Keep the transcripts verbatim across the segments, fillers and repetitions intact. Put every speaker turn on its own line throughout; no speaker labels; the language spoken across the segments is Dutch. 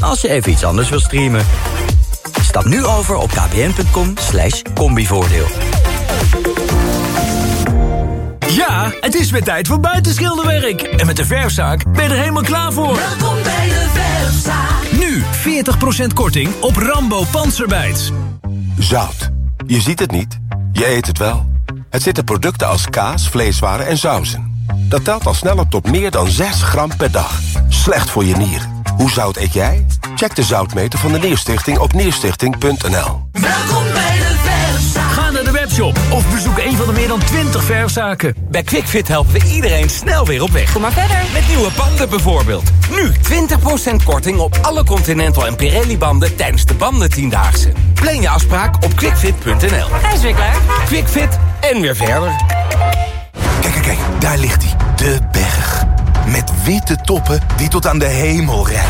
als je even iets anders wil streamen. Stap nu over op kpn.com slash combivoordeel.
Ja, het is weer tijd voor buitenschilderwerk. En met de Verfzaak ben je er helemaal klaar voor.
Welkom bij de Verfzaak.
Nu veertig procent korting op Rambo Panzerbijts.
Zout. Je ziet het niet, je eet het wel. Het zit in producten als kaas, vleeswaren en sauzen. Dat telt al snel op tot meer dan zes gram per dag. Slecht voor je nieren. Hoe zout eet jij? Check de zoutmeter van de Nierstichting op nierstichting punt n l.
Welkom bij de Verfzaak.
Ga naar de webshop of bezoek een van de meer dan twintig verfzaken.
Bij QuickFit helpen we iedereen snel weer op weg.
Kom maar verder.
Met nieuwe banden bijvoorbeeld. Nu twintig procent korting op alle Continental en Pirelli banden tijdens de bandentiendaagse. Plan je afspraak op quickfit punt n l.
Hij is weer klaar.
QuickFit en weer verder.
Kijk, kijk, kijk, daar ligt hij. De berg. Met witte toppen die tot aan de hemel reiken.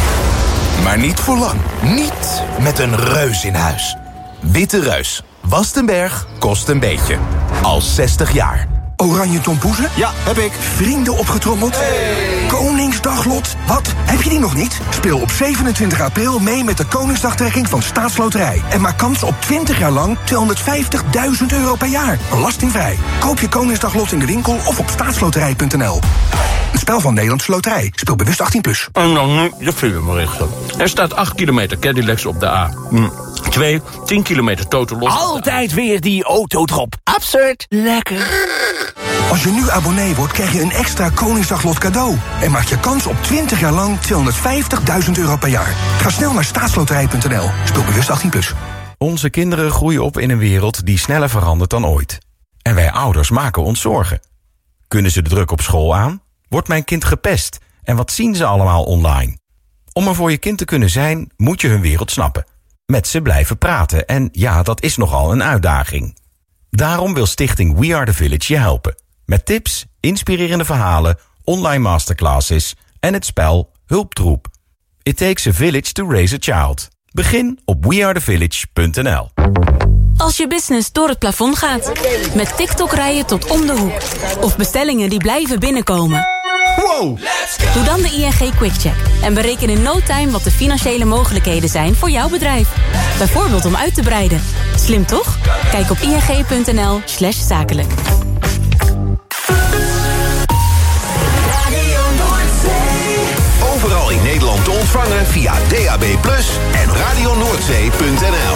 Maar niet voor lang. Niet met een reus in huis. Witte Reus. Wast een berg, kost een beetje. Al zestig jaar.
Oranje tompoezen?
Ja, heb ik.
Vrienden opgetrommeld? Hey. Koningsdaglot? Wat? Heb je die nog niet? Speel op zevenentwintig april mee met de Koningsdagtrekking van Staatsloterij. En maak kans op twintig jaar lang tweehonderdvijftigduizend euro per jaar. Belastingvrij. Koop je Koningsdaglot in de winkel of op staatsloterij punt n l. Een spel van Nederlandse Loterij. Speel bewust achttien plus.
En dan nu de filmberichten. Er staat acht kilometer Cadillacs op de A. Hm. twee, tien kilometer totaal los.
Altijd weer die autodrop. Absurd. Lekker.
Als je nu abonnee wordt, krijg je een extra Koningsdaglot cadeau. En maak je kans op twintig jaar lang tweehonderdvijftigduizend euro per jaar. Ga snel naar staatsloterij punt n l. Speel bewust achttien plus.
Onze kinderen groeien op in een wereld die sneller verandert dan ooit. En wij ouders maken ons zorgen. Kunnen ze de druk op school aan? Wordt mijn kind gepest? En wat zien ze allemaal online? Om er voor je kind te kunnen zijn, moet je hun wereld snappen. Met ze blijven praten en ja, dat is nogal een uitdaging. Daarom wil stichting We Are The Village je helpen. Met tips, inspirerende verhalen, online masterclasses en het spel Hulptroep. It takes a village to raise a child. Begin op we are the village punt n l.
Als je business door het plafond gaat. Met TikTok rijden tot om de hoek. Of bestellingen die blijven binnenkomen.
Wow!
Doe dan de I N G QuickCheck. En bereken in no time wat de financiële mogelijkheden zijn voor jouw bedrijf. Bijvoorbeeld om uit te breiden. Slim toch? Kijk op ing punt n l slash zakelijk.
Overal in Nederland te ontvangen via D A B plus, en radio noordzee punt n l.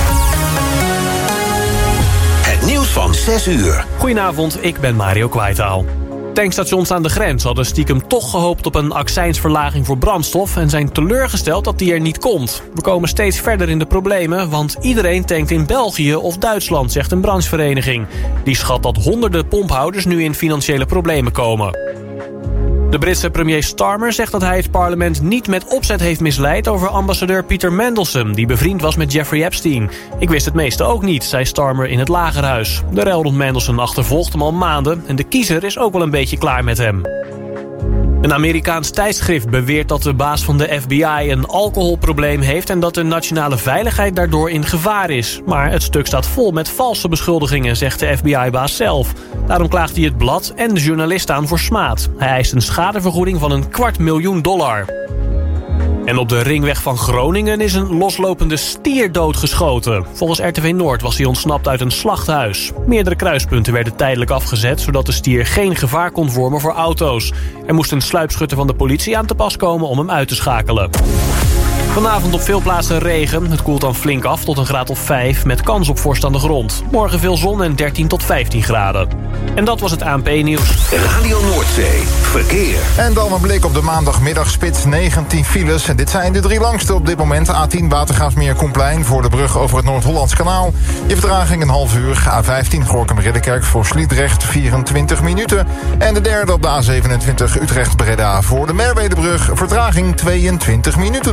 Het nieuws van zes uur.
Goedenavond, ik ben Mario Kwaitaal. Tankstations aan de grens hadden stiekem toch gehoopt op een accijnsverlaging voor brandstof en zijn teleurgesteld dat die er niet komt. We komen steeds verder in de problemen, want iedereen tankt in België of Duitsland, zegt een branchevereniging. Die schat dat honderden pomphouders nu in financiële problemen komen. De Britse premier Starmer zegt dat hij het parlement niet met opzet heeft misleid over ambassadeur Peter Mandelson, die bevriend was met Jeffrey Epstein. Ik wist het meeste ook niet, zei Starmer in het Lagerhuis. De rel rond Mandelson achtervolgt hem al maanden en de kiezer is ook wel een beetje klaar met hem. Een Amerikaans tijdschrift beweert dat de baas van de F B I een alcoholprobleem heeft en dat de nationale veiligheid daardoor in gevaar is. Maar het stuk staat vol met valse beschuldigingen, zegt de F B I-baas zelf. Daarom klaagt hij het blad en de journalist aan voor smaad. Hij eist een schadevergoeding van een kwart miljoen dollar. En op de ringweg van Groningen is een loslopende stier doodgeschoten. Volgens R T V Noord was hij ontsnapt uit een slachthuis. Meerdere kruispunten werden tijdelijk afgezet, zodat de stier geen gevaar kon vormen voor auto's. Er moest een sluipschutter van de politie aan te pas komen om hem uit te schakelen. Vanavond op veel plaatsen regen. Het koelt dan flink af tot een graad of vijf met kans op vorst aan de grond. Morgen veel zon en dertien tot vijftien graden. En dat was het A N P-nieuws.
Radio Noordzee. Verkeer.
En dan een blik op de maandagmiddagspits. negentien files. En dit zijn de drie langste op dit moment. A tien Watergraafsmeer-Koenplein voor de brug over het Noord-Hollands kanaal. Je vertraging een half uur. A vijftien Gorinchem-Ridderkerk voor Sliedrecht vierentwintig minuten. En de derde op de A zevenentwintig Utrecht-Breda voor de Merwedebrug. Vertraging tweeëntwintig minuten.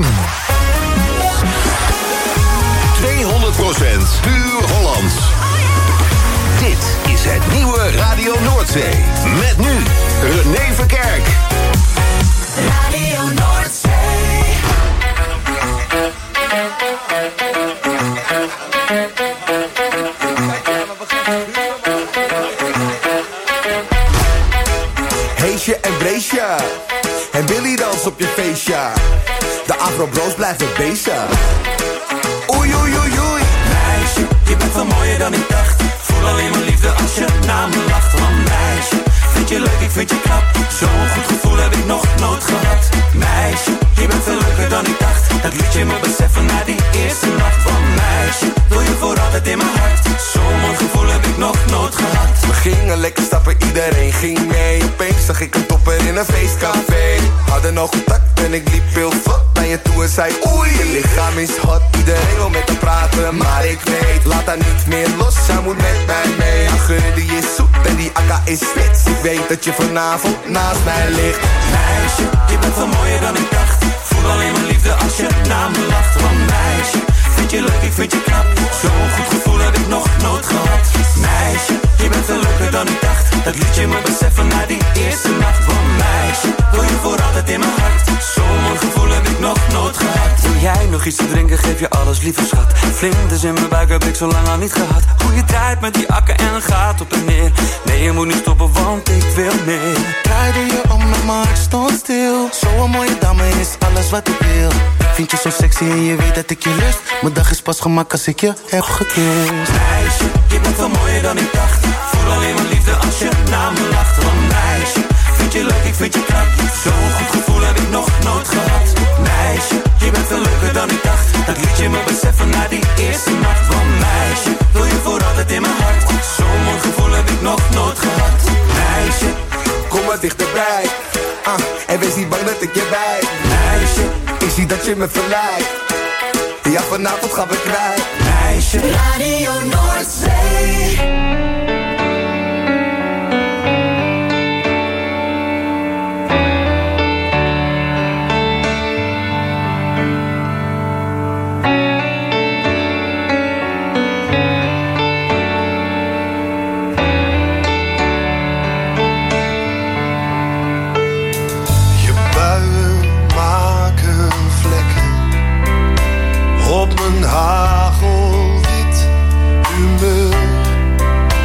tweehonderd procent puur Hollands. Dit is het nieuwe Radio Noordzee. Met nu René Verkerk.
Radio Noordzee.
Heesje en Breesja. En Billy dans op je feestje. De afro
voor broos blijven bezig. Oei, oei, oei, oei.
Meisje, je bent veel mooier dan ik dacht. Voel alleen maar liefde als je naar me lacht. Van meisje, vind je leuk, ik vind je knap. Zo'n goed gevoel heb ik nog nooit gehad. Meisje, je bent veel leuker dan ik dacht. Dat liet je me beseffen na die eerste nacht. Van meisje, wil je voor altijd in mijn hart. Zo'n mooi gevoel heb ik nog nooit gehad.
We gingen lekker stappen, iedereen ging mee. Opeens zag ik een topper in een feestcafé. Hadden nog contact en ik liep heel vlot naar je toe en zei oei. Je lichaam is hot, iedereen wil met haar praten. Maar ik weet, laat haar niet meer los, zij moet met mij mee. Haar geur die is zoet en die akka is spits. Ik weet dat je vanavond naast mij ligt.
Meisje, je bent veel mooier dan ik dacht. Voel alleen maar liefde als je naar me lacht. Van meisje, vind je leuk, ik vind je knap. Zo'n goed gevoel heb ik nog nooit gehad. Meisje, je bent veel leuker dan ik dacht. Dat liet je me beseffen na die eerste nacht. Van meisje, wil je voor altijd in mijn hart. Zo'n mooi gevoel heb ik nog nooit gehad.
Wil jij nog iets te drinken, geef je alles, lieve schat. Vlinders in mijn buik heb ik zo lang al niet gehad. Hoe je draait met die akken en gaat op en neer. Nee, je moet niet stoppen, want ik wil meer.
Draaide je om met mijn hart stond stil. Zo'n mooie dame is alles wat ik wil. Vind je zo sexy en je weet dat ik je lust. Mijn dag is pas gemaakt als ik je heb gekust.
Meisje, je bent veel mooier dan ik dacht. Voel alleen maar liefde als je naar me lacht. Van meisje, vind je leuk, ik vind je knap. Zo'n goed gevoel heb ik nog nooit gehad. Meisje, je bent veel leuker dan ik dacht. Dat liet je me beseffen na die eerste nacht. Van meisje, wil je voor altijd in mijn hart. Zo'n mooi gevoel heb ik nog nooit gehad. Meisje,
kom maar dichterbij. Ah, en wees niet bang dat ik je bij.
Meisje,
ik zie dat je me verleidt. Ja, vanavond gaan we kwijt.
Meisje,
Radio Noordzee.
Op mijn hagelwit humeur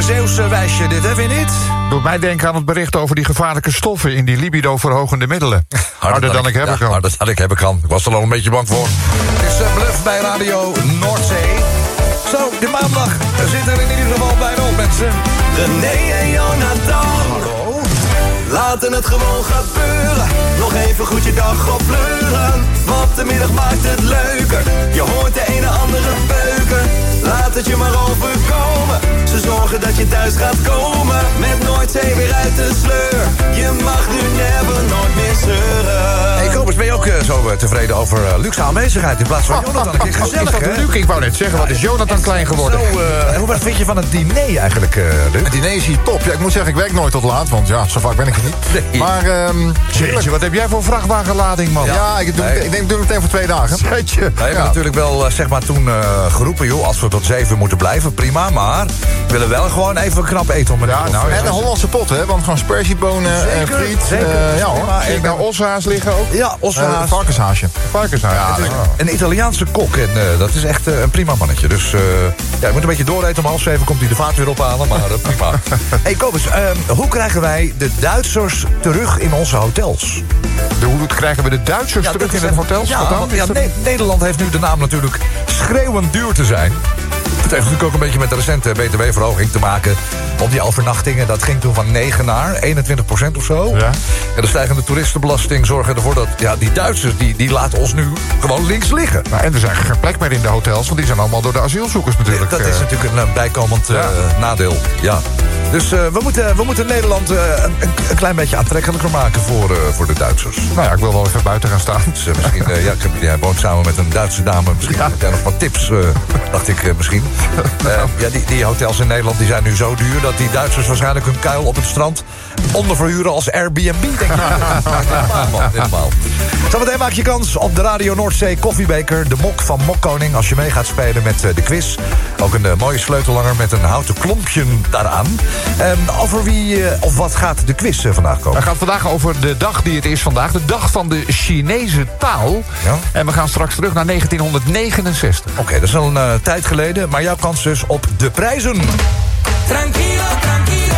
een Zeeuws wijsje dit, hè, vind je niet?
Doet mij denken aan het bericht over die gevaarlijke stoffen in die libido-verhogende middelen. Harder dan ik hebben kan.
Harder dan ik hebben kan. Ik was er al een beetje bang voor. Het is uh, Bluff bij Radio Noordzee. Zo, de maandag zit er in ieder geval bijna op, mensen.
René en Jonathan. Hallo. Laten het gewoon gebeuren. Nog even goed je dag opkleuren. Want de middag maakt het leuker. Je hoort de ene andere beuker. Laat het je maar overkomen. Ze zorgen dat je thuis gaat komen. Met Noordzee weer uit de sleur. Je mag nu never nooit meer zeuren.
Hey Kobus, ben je ook uh, zo uh, tevreden over uh, Luc's aanwezigheid in plaats van Jonathan? Ik gezellig,
is dat Luc? Ik wou net zeggen, wat is Jonathan klein geworden?
Zo, uh, hoe vind je van het diner eigenlijk, uh, Luc?
Het diner is hier top. Ja, ik moet zeggen, ik werk nooit tot laat, want ja, zo vaak ben ik er niet.
Nee.
Maar, um,
Jeetje, wat heb jij voor vrachtwagenlading, man?
Ja, ja ik, doe, nee. ik denk, doe het meteen voor twee dagen.
Jeetje. We hebben ja. natuurlijk wel, uh, zeg maar, toen uh, geroepen, joh, als we tot zeven moeten blijven, prima, maar we willen wel gewoon even knap eten om het
ja, nou, en de Hollandse pot, hè, want gewoon spersiebonen en friet.
Zeker,
uh, ja hoor.
Maar,
zie ik nou ossehaas liggen ook?
Ja, ossehaas.
Uh, varkenshaasje. Varkenshaasje. Ja,
het is een Italiaanse kok en uh, dat is echt uh, een prima mannetje. Dus uh, ja, je moet een beetje dooreten. Om half zeven komt hij de vaart weer ophalen, maar uh, prima. Hey Kobus, uh, hoe krijgen wij de Duitsers terug in onze hotels?
De, hoe krijgen we de Duitsers ja, terug in de hotels?
Ja, want, ja, ne- Nederland heeft nu de naam natuurlijk schreeuwend duur te zijn. Het heeft natuurlijk ook een beetje met de recente B T W-verhoging te maken. Op die overnachtingen, dat ging toen van negen naar eenentwintig procent of zo. Ja. En de stijgende toeristenbelasting zorgen ervoor dat ja, die Duitsers, die, die laten ons nu gewoon links liggen.
Nou, en er is eigenlijk geen plek meer in de hotels, want die zijn allemaal door de asielzoekers natuurlijk.
Ja, dat is natuurlijk een, een bijkomend ja. uh, nadeel, ja. Dus uh, we, moeten, we moeten Nederland uh, een, een klein beetje aantrekkelijker maken voor, uh, voor de Duitsers.
Nou ja, ik wil wel even buiten gaan staan.
Dus, uh, misschien, uh, ja, jij woont samen met een Duitse dame. Misschien ja. heb jij nog wat tips, uh, dacht ik uh, misschien. Uh, ja, die, die hotels in Nederland die zijn nu zo duur dat die Duitsers waarschijnlijk hun kuil op het strand onderverhuren als Airbnb, denk ik. Helemaal, man, helemaal. Zometeen maak je kans op de Radio Noordzee koffiebeker. De mok van Mokkoning als je mee gaat spelen met uh, de quiz. Ook een uh, mooie sleutellanger met een houten klompje daaraan. Um, over wie uh, of wat gaat de quiz uh, vandaag komen?
Het gaat vandaag over de dag die het is vandaag. De dag van de Chinese taal. Ja? En we gaan straks terug naar negentienhonderdnegenenzestig.
Oké, okay, dat is al een uh, tijd geleden. Maar jouw kans dus op de prijzen.
Tranquilo, tranquilo.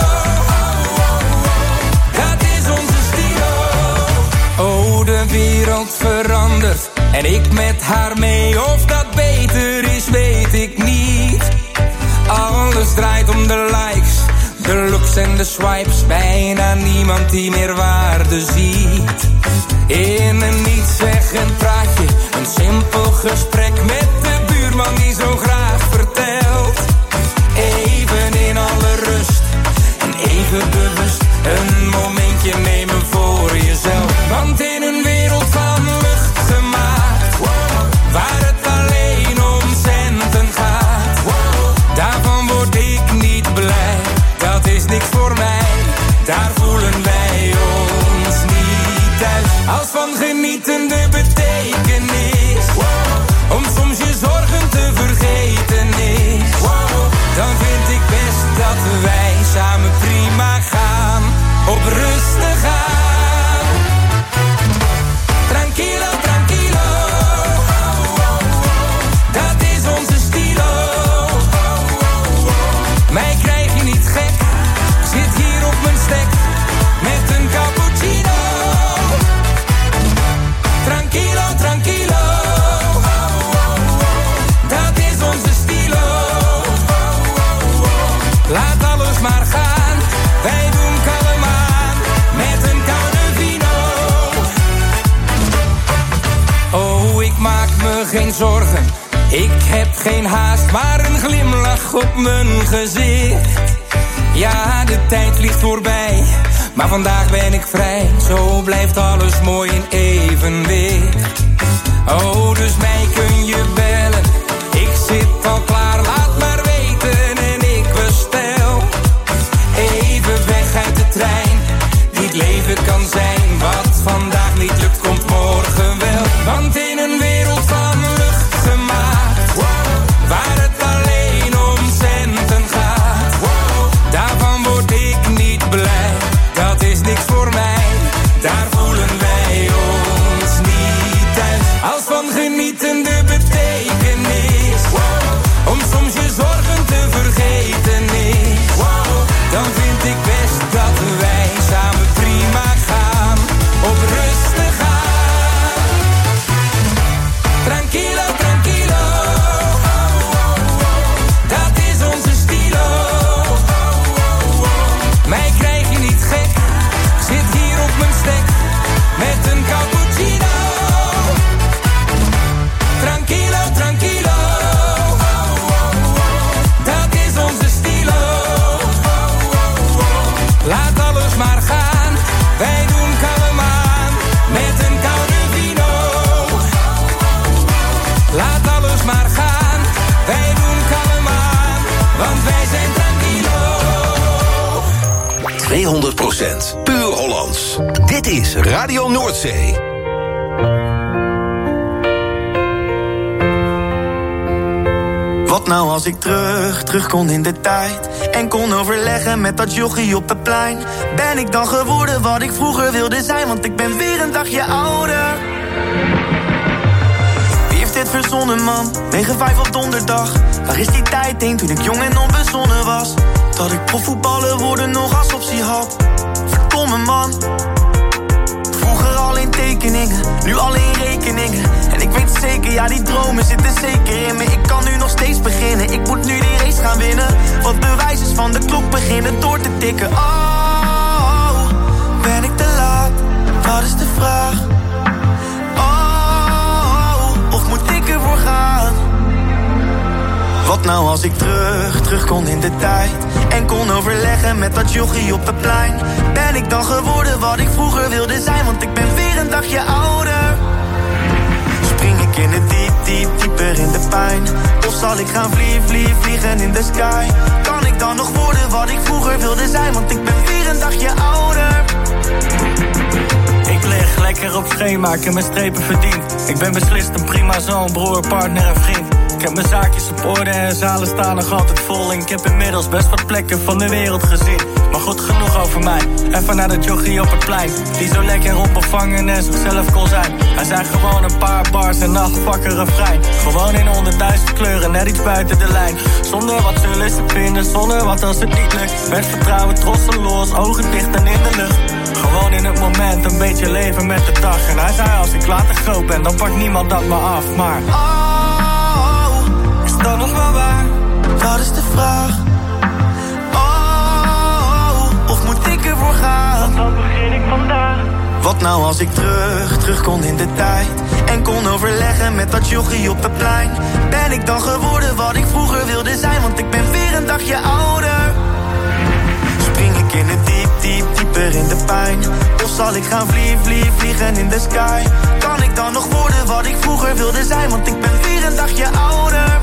Dat is onze stilo. Oh, de wereld verandert. En ik met haar mee. Of dat beter is, weet ik niet. Alles draait om de likes, de looks en de swipes. Bijna niemand die meer waarde ziet. In een nietszeggend praatje, een simpel gesprek met de buurman die zo graag vertelt. Even in alle rust en even bewust een momentje nemen voor jezelf. Want in een wereld van lucht gemaakt, waar het alleen om centen gaat, daarvan word ik niet blij. Dat is niks voor mij, daar voelen wij ons niet thuis. Als van genieten de betekenis, om soms je zorgen te vergeten is, dan vind ik best dat wij samen prima gaan, op rustig gaan. Tranquilo, tranquilo, dat is onze stilo. Mij krijg je niet gek, zit hier op mijn stek met een cappuccino. Tranquilo, tranquilo, dat is onze stilo. Laat alles maar gaan, wij doen kalm aan met een koude vino. Oh, ik maak me geen zorgen, ik heb geen haast, maar een glimlach op mijn gezicht. Ja, de tijd vliegt voorbij, maar vandaag ben ik vrij. Zo blijft alles mooi in evenwicht. Oh, dus mij kun je bellen, ik zit al klaar, laat maar weten en ik bestel. Even weg uit de trein, die het leven kan zijn. Wat vandaag niet lukt, komt morgen wel. Want in een wereld van lucht gemaakt, waar het alleen om centen gaat, daarvan word ik niet blij. Dat is niks voor mij, daar voelen wij ons niet thuis. Als van genieten
tweehonderd procent. Puur Hollands. Dit is Radio Noordzee.
Wat nou als ik terug, terug kon in de tijd en kon overleggen met dat jochie op het plein? Ben ik dan geworden wat ik vroeger wilde zijn? Want ik ben weer een dagje ouder. Wie heeft dit verzonnen, man? negen vijf op donderdag. Waar is die tijd heen toen ik jong en onbezonnen was? Dat ik profvoetballer worden nog als optie had. Verdomme, man. Vroeger al in tekeningen, nu al in rekeningen. En ik weet zeker, ja, die dromen zitten zeker in me. Ik kan nu nog steeds beginnen, ik moet nu die race gaan winnen. Wat bewijs is van de klok beginnen door te tikken. Oh, ben ik te laat? Dat is de vraag. Oh, of moet ik ervoor gaan? Wat nou als ik terug, terug kon in de tijd en kon overleggen met dat jochie op het plein? Ben ik dan geworden wat ik vroeger wilde zijn? Want ik ben weer een dagje ouder. Spring ik in de diep, diep, dieper in de pijn? Of zal ik gaan vlieg, vlieg, vliegen in de sky? Kan ik dan nog worden wat ik vroeger wilde zijn? Want ik ben weer een dagje ouder.
Ik lig lekker op schema, ik heb mijn strepen verdiend. Ik ben beslist een prima zoon, broer, partner en vriend. Ik heb mijn zaakjes op orde en zalen staan nog altijd vol. En ik heb inmiddels best wat plekken van de wereld gezien. Maar goed genoeg over mij, even naar de jochie op het plein. Die zo lekker onbevangen en zichzelf kon zijn. Hij zei gewoon een paar bars en nachtvakker refrein. Gewoon in honderdduizend kleuren, net iets buiten de lijn. Zonder wat zullen ze vinden, zonder wat als het niet lukt. Met vertrouwen, trotseloos, ogen dicht en in de lucht. Gewoon in het moment, een beetje leven met de dag. En hij zei als ik later groot ben, dan pakt niemand dat me af. Maar
oh, is dat nog wel waar? Dat is de vraag. Oh, of moet ik ervoor gaan?
Dan begin ik vandaag.
Wat nou als ik terug, terug kon in de tijd en kon overleggen met dat jochie op het plein? Ben ik dan geworden wat ik vroeger wilde zijn? Want ik ben weer een dagje ouder. Spring ik in de diep, diep, dieper in de pijn? Of zal ik gaan vlieg, vlieg, vliegen in de sky? Kan ik dan nog worden wat ik vroeger wilde zijn? Want ik ben weer een dagje ouder.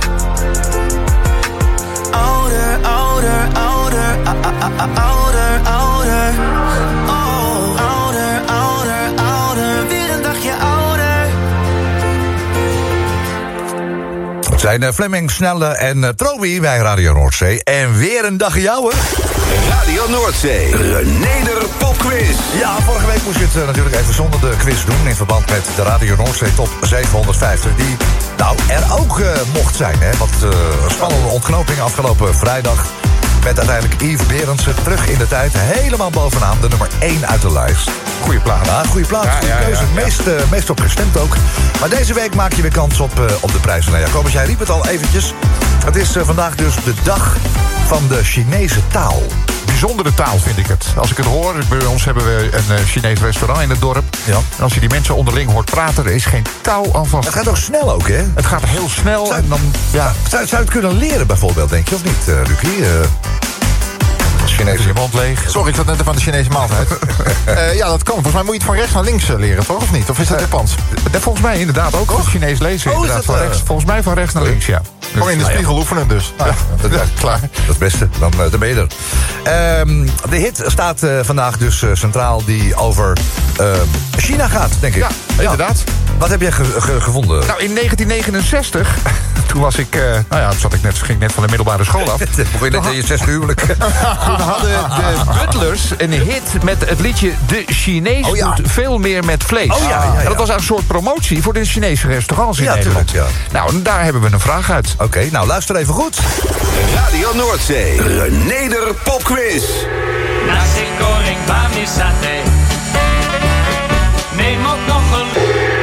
Ouder, ouder, ouder, a -a -a -a ouder, ouder. Oh, ouder, ouder, ouder, weer een dagje ouder.
Het zijn uh, Fleming, Snelle en uh, Trobi bij Radio Noordzee. En weer een dagje ouder.
Radio Noordzee, Reneder Popquiz.
Ja, vorige week moest je het uh, natuurlijk even zonder de quiz doen in verband met de Radio Noordzee Top zevenhonderdvijftig. Die nou er ook uh, mocht zijn. Hè? Wat uh, spannende ontknoping afgelopen vrijdag. Met uiteindelijk Yves Berendsen terug in de tijd. Helemaal bovenaan, de nummer één uit de lijst.
Goeie plaat.
Ja, goede plaat,
Ja,
goede
ja,
keuze.
ja, ja.
Meest, uh, meest op gestemd ook. Maar deze week maak je weer kans op, uh, op de prijzen. Nou, Jacobus, jij riep het al eventjes. Het is uh, vandaag dus de dag van de Chinese taal.
Bijzondere taal vind ik het. Als ik het hoor, bij ons hebben we een uh, Chinees restaurant in het dorp.
Ja.
En als je die mensen onderling hoort praten, er is geen touw aan vast.
Het gaat ook snel ook, hè?
Het gaat heel snel.
Zou,
en dan, ja.
zou, zou je het kunnen leren bijvoorbeeld, denk je, of niet, uh, Lucie? Uh,
Chinees je mond leeg. Sorry, ik zat net even aan de Chinese maaltijd. uh, ja, dat kan. Volgens mij moet je het van rechts naar links uh, leren, toch? Of niet? Of is dat Japans? Uh, volgens mij inderdaad ook. Oh? Chinees lezen
Oh,
inderdaad.
dat,
van rechts,
uh,
volgens mij van rechts naar links, ja. Gewoon in de
nou,
spiegel
ja.
oefenen dus.
Ah,
ja.
dat,
Ja, klaar.
Dat is het beste, dan, uh, dan ben je er. Um, de hit staat uh, vandaag dus uh, centraal die over uh, China gaat, denk ik.
Ja, inderdaad.
Ja. Wat heb jij ge ge gevonden?
Nou, in negentien negenenzestig, toen was ik, uh, nou ja, toen zat ik net, ging net van de middelbare school af.
Begon je net in je zesde huwelijk.
Toen hadden de Butlers een hit met het liedje De Chinees
oh, ja.
doet veel meer met vlees.
Oh, ja, ja, ja.
En dat was een soort promotie voor de Chinese restaurants in
ja,
Nederland.
Tuurlijk, ja.
Nou, en daar hebben we een vraag uit.
Oké, okay, nou luister even goed.
Radio Noordzee, Reneder Popquiz.
Nasi goreng bami satay. Neem ook nog een...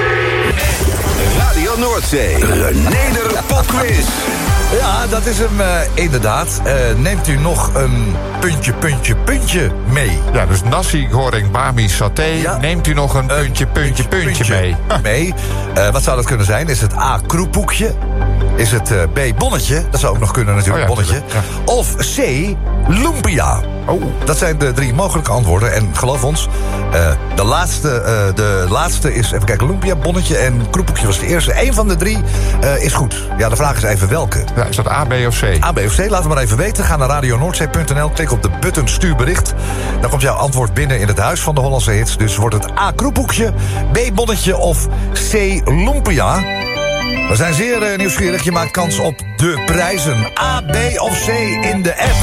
Radio Noordzee, Reneder Popquiz.
Ja, dat is hem uh, inderdaad. Uh, neemt u nog een puntje, puntje, puntje mee?
Ja, dus nasi goreng bami saté. Ja. Neemt u nog een puntje, puntje, puntje, puntje mee?
mee. Uh, wat zou dat kunnen zijn? Is het A, kroephoekje? Is het uh, B, bonnetje? Dat zou ook nog kunnen natuurlijk, oh ja, bonnetje. Ja. Of C, lumpia? Oh. Dat zijn de drie mogelijke antwoorden. En geloof ons, uh, de, laatste, uh, de laatste is, even kijken, lumpia, bonnetje en kroephoekje was de eerste. Eén van de drie uh, is goed. Ja, de vraag is even welke.
Ja, is dat A, B of C?
A, B of C, laat het maar even weten. Ga naar radio noordzee punt n l, klik op de button stuur bericht. Dan komt jouw antwoord binnen in het huis van de Hollandse hits. Dus wordt het A, kroephoekje, B, bonnetje of C, lumpia. We zijn zeer uh, nieuwsgierig. Je maakt kans op de prijzen. A, B of C in de app.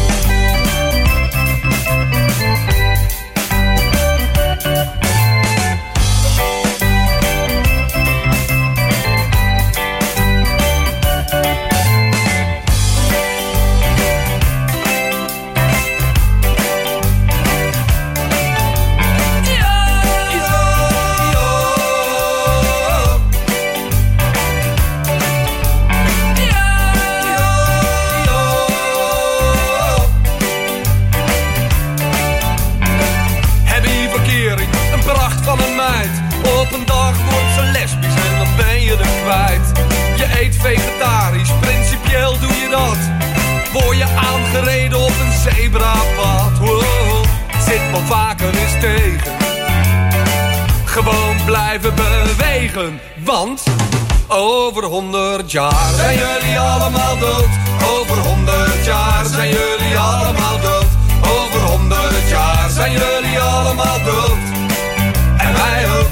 Vegetarisch, principieel doe je dat. Word je aangereden op een zebrapad. Wow, zit wel vaker eens tegen. Gewoon blijven bewegen. Want over honderd jaar zijn jullie allemaal dood. Over honderd jaar zijn jullie allemaal dood. Over honderd jaar zijn jullie allemaal dood. En wij ook.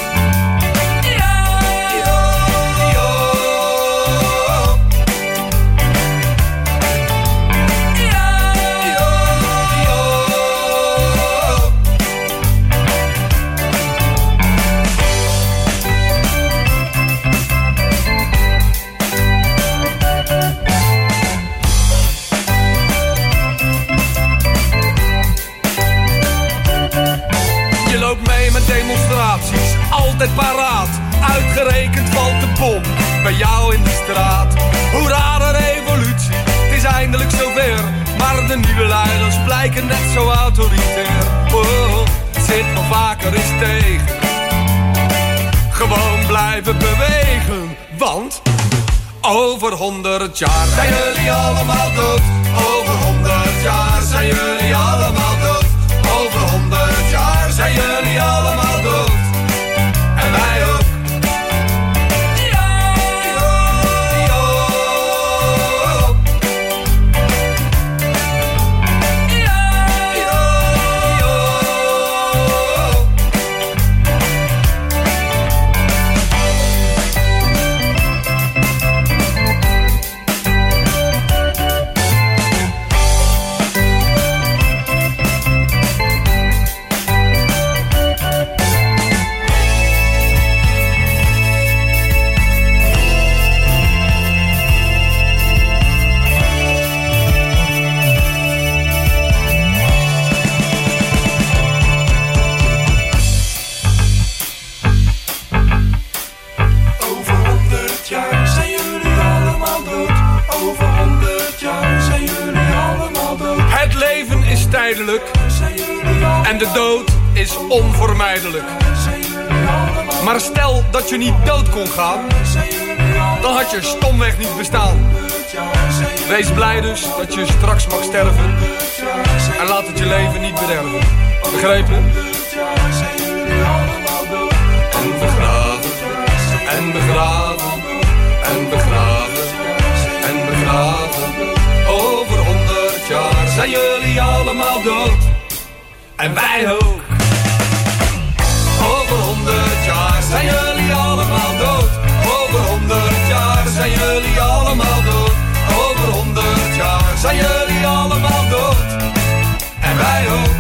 Demonstraties, altijd paraat. Uitgerekend valt de bom bij jou in de straat. Hoera, de revolutie, het is eindelijk zover. Maar de nieuwe leiders blijken net zo autoritair. Oh, het zit wel vaker eens tegen. Gewoon blijven bewegen. Want over honderd jaar zijn jullie allemaal dood. Over honderd jaar zijn jullie allemaal dood. Over honderd jaar zijn jullie allemaal dood. En wij ook. En de dood is onvermijdelijk. Maar stel dat je niet dood kon gaan, dan had je stomweg niet bestaan. Wees blij dus dat je straks mag sterven. En laat het je leven niet bederven. Begrepen? En begraven, en begraven, en begraven, en begraven. Over honderd jaar zijn jullie allemaal dood. En wij ook. Over honderd jaar zijn jullie allemaal dood. Over honderd jaar zijn jullie allemaal dood. Over honderd jaar zijn jullie allemaal dood. En wij ook.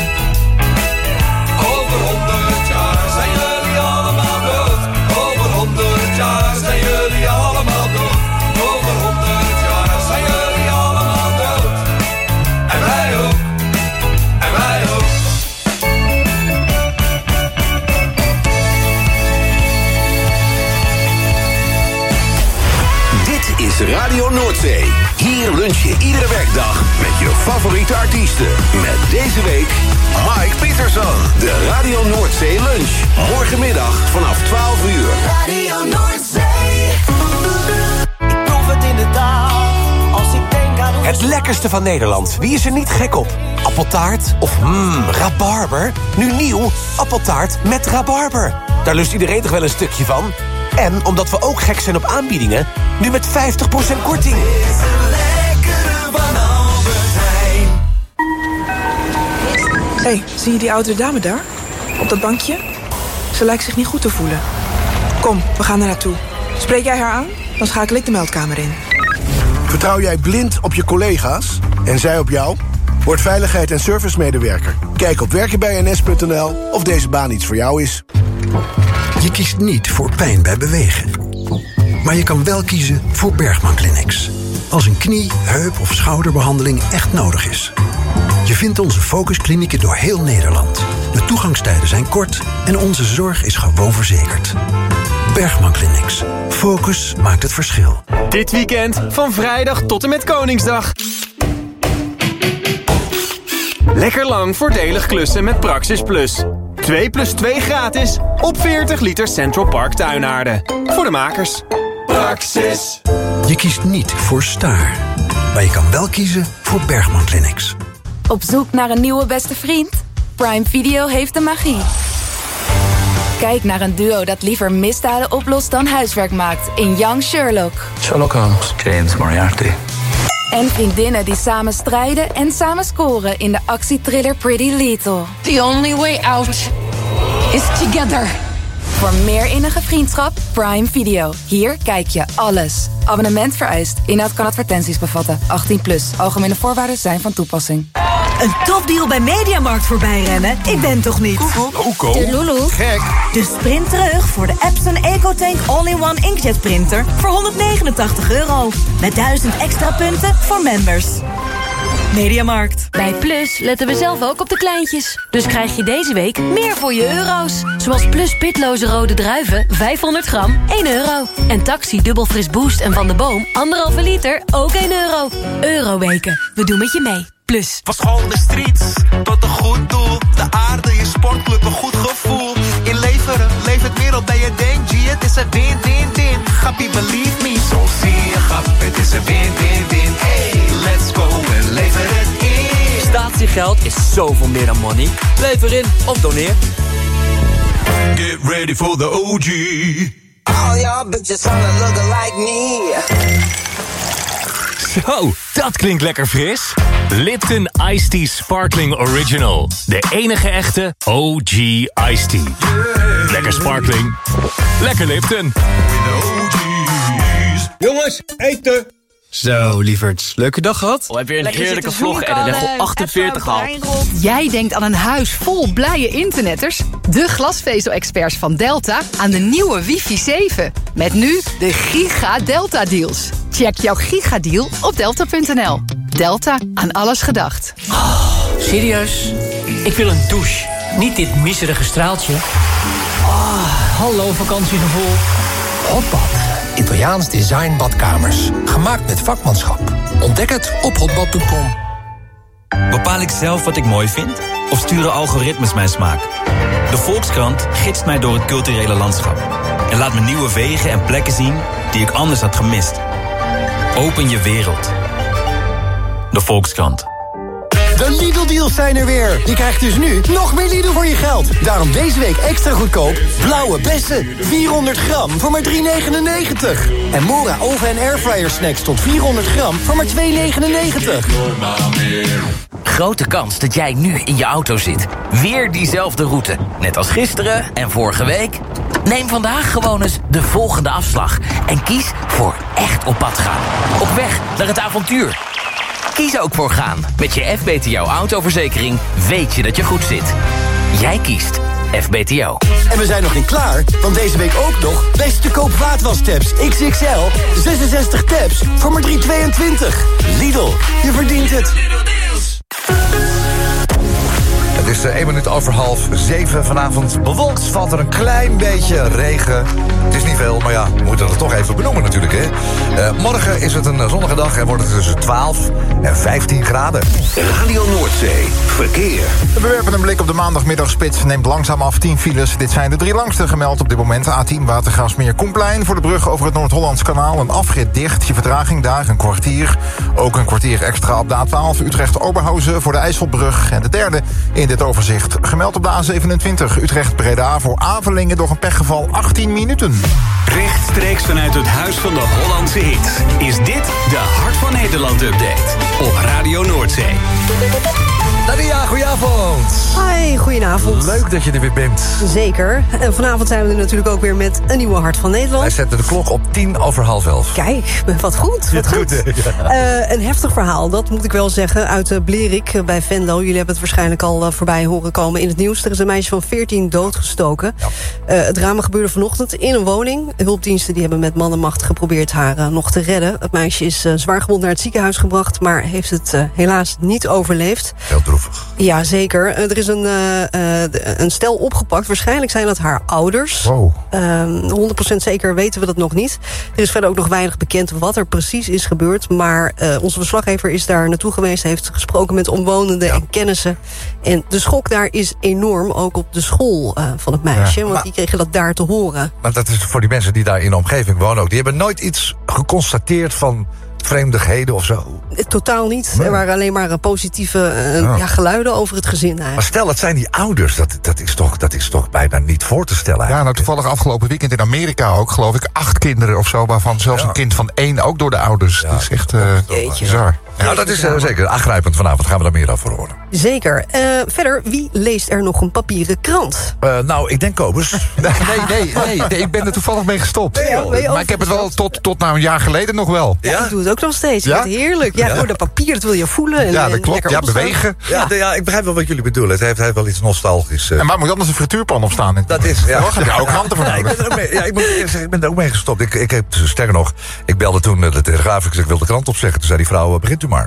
Over honderd jaar zijn jullie allemaal dood. Over honderd jaar zijn jullie allemaal dood. Over honderd jaar zijn jullie allemaal dood. En wij ook. En wij ook.
Is Radio Noordzee. Hier lunch je iedere werkdag met je favoriete artiesten. Met deze week Mike Peterson. De Radio Noordzee lunch. Morgenmiddag vanaf twaalf uur.
Radio Noordzee.
Ik proef het in de dag als ik denk aan ons.
Het lekker
lekkerste van Nederland. Wie is er niet gek op? Appeltaart of mmm, rabarber? Nu nieuw, appeltaart met rabarber. Daar lust iedereen toch wel een stukje van? En omdat we ook gek zijn op aanbiedingen, nu met vijftig procent korting.
Hé, hey, zie je die oudere dame daar? Op dat bankje? Ze lijkt zich niet goed te voelen. Kom, we gaan er naartoe. Spreek jij haar aan? Dan schakel ik de meldkamer in.
Vertrouw jij blind op je collega's en zij op jou? Word veiligheid- en servicemedewerker. Kijk op werken bij n s punt n l of deze baan iets voor jou is.
Je kiest niet voor pijn bij bewegen. Maar je kan wel kiezen voor Bergman Clinics. Als een knie, heup of schouderbehandeling echt nodig is. Je vindt onze focusklinieken door heel Nederland. De toegangstijden zijn kort en onze zorg is gewoon verzekerd. Bergman Clinics. Focus maakt het verschil.
Dit weekend van vrijdag tot en met Koningsdag. Lekker lang voordelig klussen met Praxis Plus. twee plus twee gratis op veertig liter Central Park tuinaarden. Voor de makers. Praxis.
Je kiest niet voor Staar. Maar je kan wel kiezen voor Bergman Clinics.
Op zoek naar een nieuwe beste vriend? Prime Video heeft de magie. Kijk naar een duo dat liever misdaden oplost dan huiswerk maakt in Young Sherlock.
Sherlock Holmes, James Moriarty.
En vriendinnen die samen strijden en samen scoren in de actietriller Pretty Little.
The only way out is together.
Voor meer innige vriendschap, Prime Video. Hier kijk je alles. Abonnement vereist. Inhoud kan advertenties bevatten. achttien plus. Algemene voorwaarden zijn van toepassing.
Een topdeal bij Mediamarkt voorbij rennen? Ik ben toch niet?
Coco.
Lulu.
Gek.
Dus sprint terug voor de Epson EcoTank All-in-One Inkjet Printer voor honderdnegenentachtig euro. Met duizend extra punten voor members. Mediamarkt.
Bij Plus letten we zelf ook op de kleintjes. Dus krijg je deze week meer voor je euro's. Zoals Plus pitloze rode druiven, vijfhonderd gram, één euro. En Taxi dubbel fris boost en Van de Boom, anderhalve liter, ook één euro. Euroweken, we doen met je mee. Plus.
Van school de streets tot een goed doel. De aarde, je sportclub, een goed gevoel. Inleveren, leef het meer op dan je denkt. G, het is een win-win-win. Gappie, believe me. Zo zie je, grap, het is een win-win-win. Hey, let's go en lever het in.
Statiegeld is zoveel meer dan money. Lever in of doneer.
Get ready for the O G.
All y'all bitches wanna look like me.
Zo, dat klinkt lekker fris. Lipton Iced Tea Sparkling Original. De enige echte O G Iced Tea. Lekker sparkling. Lekker Lipton.
Jongens, eten!
Zo, lieverds. Leuke dag gehad?
Oh, heb je een heerlijke vlog en een level achtenveertig al.
Jij denkt aan een huis vol blije internetters? De glasvezel-experts van Delta aan de nieuwe wifi zeven. Met nu de Giga Delta deals. Check jouw gigadeal op delta punt n l. Delta, aan alles gedacht.
Oh, serieus? Ik wil een douche. Niet dit miserige straaltje. Oh, hallo vakantiegevoel.
Hotbad. Italiaans design badkamers. Gemaakt met vakmanschap. Ontdek het op hotbad punt com.
Bepaal ik zelf wat ik mooi vind? Of sturen algoritmes mijn smaak? De Volkskrant gidst mij door het culturele landschap. En laat me nieuwe wegen en plekken zien die ik anders had gemist. Open je wereld. De Volkskrant.
De Lidl-deals zijn er weer. Je krijgt dus nu nog meer Lidl voor je geld. Daarom deze week extra goedkoop. Blauwe bessen. vierhonderd gram voor maar drie negenennegentig. En Mora oven- en airfryer snacks tot vierhonderd gram voor maar twee negenennegentig.
Grote kans dat jij nu in je auto zit. Weer diezelfde route. Net als gisteren en vorige week. Neem vandaag gewoon eens de volgende afslag. En kies voor echt op pad gaan. Op weg naar het avontuur. Kies ook voor gaan. Met je F B T O autoverzekering weet je dat je goed zit. Jij kiest F B T O.
En we zijn nog niet klaar, want deze week ook nog beste koop vaatwastabs X X L. zesenzestig tabs voor maar drie tweeëntwintig. Lidl, je verdient het.
Het is is één minuut over half zeven. Vanavond bewolkt, valt er een klein beetje regen. Het is niet veel, maar ja, we moeten het toch even benoemen natuurlijk, hè. Uh, morgen is het een zonnige dag en wordt het tussen twaalf en vijftien graden.
Radio Noordzee, verkeer.
We werpen een blik op de maandagmiddagspits. Neemt langzaam af, tien files. Dit zijn de drie langste gemeld op dit moment. A tien Watergraafsmeer Koenplein voor de brug over het Noord-Hollands kanaal. Een afrit dicht, je vertraging daar een kwartier. Ook een kwartier extra op de A twaalf Utrecht-Oberhausen voor de IJsselbrug. En de derde in dit overzicht. Gemeld op de A zevenentwintig Utrecht-Breda voor Avelingen door een pechgeval achttien minuten.
Rechtstreeks vanuit het Huis van de Hollandse Hits is dit de Hart van Nederland update op Radio Noordzee.
Nadia, goedenavond.
Hoi, goedenavond.
Leuk dat je er weer bent.
Zeker. En vanavond zijn we er natuurlijk ook weer met een nieuwe Hart van Nederland.
Wij zetten de klok op tien over half elf.
Kijk, wat goed. Wat goed. goed ja. uh, een heftig verhaal, dat moet ik wel zeggen, uit uh, Blerik uh, bij Venlo. Jullie hebben het waarschijnlijk al uh, voorbij horen komen in het nieuws. Er is een meisje van veertien doodgestoken. Ja. Uh, het drama gebeurde vanochtend in een woning. Hulpdiensten die hebben met man en macht geprobeerd haar uh, nog te redden. Het meisje is uh, zwaargewond naar het ziekenhuis gebracht, maar heeft het uh, helaas niet overleefd.
Heel droevig.
Ja, zeker. Uh, er is een, uh, uh, een stel opgepakt. Waarschijnlijk zijn dat haar ouders.
Wow.
Uh, honderd procent zeker weten we dat nog niet. Er is verder ook nog weinig bekend wat er precies is gebeurd. Maar uh, onze verslaggever is daar naartoe geweest. Heeft gesproken met omwonenden ja. en kennissen. En de schok daar is enorm. Ook op de school uh, van het meisje. Ja. Want maar, die kregen dat daar te horen.
Maar dat is voor die mensen die daar in de omgeving wonen ook. Die hebben nooit iets geconstateerd van vreemdigheden of zo?
Totaal niet. Nee. Er waren alleen maar positieve uh, oh. ja, geluiden over het gezin eigenlijk.
Maar stel, het zijn die ouders. Dat, dat, is toch, dat is toch bijna niet voor te stellen eigenlijk.
Ja, nou toevallig afgelopen weekend in Amerika ook, geloof ik, acht kinderen of zo, waarvan zelfs ja. een kind van één ook door de ouders. Ja, dat is echt uh, bizar.
Nou, dat is uh, zeker aangrijpend. Vanavond gaan we daar meer over horen.
Zeker. Uh, verder, wie leest er nog een papieren krant?
Uh, nou, ik denk Kobus.
nee, nee, nee, nee, ik ben er toevallig mee gestopt. Nee, joh, maar ik heb het wel tot, tot nou een jaar geleden nog wel.
Ja, ja? Ik doe het ook nog steeds. Ja? Heerlijk. Ja, ja. Door dat papier, dat wil je voelen. En,
ja, dat klopt. Ja, bewegen.
Ja. Ja, ja, ik begrijp wel wat jullie bedoelen. Het heeft, heeft wel iets nostalgisch. Uh.
En waar moet anders een frituurpan op staan?
Dat is, ja.
Daar heb je ook kranten voor nodig.
Ja, ik, ja, ik moet eerst zeggen, ik ben er ook mee gestopt. Ik, ik heb, sterker nog, ik belde toen de Telegraaf. Ik zei, ik wil de krant opzeggen. Toen zei die vrouw, begint u maar.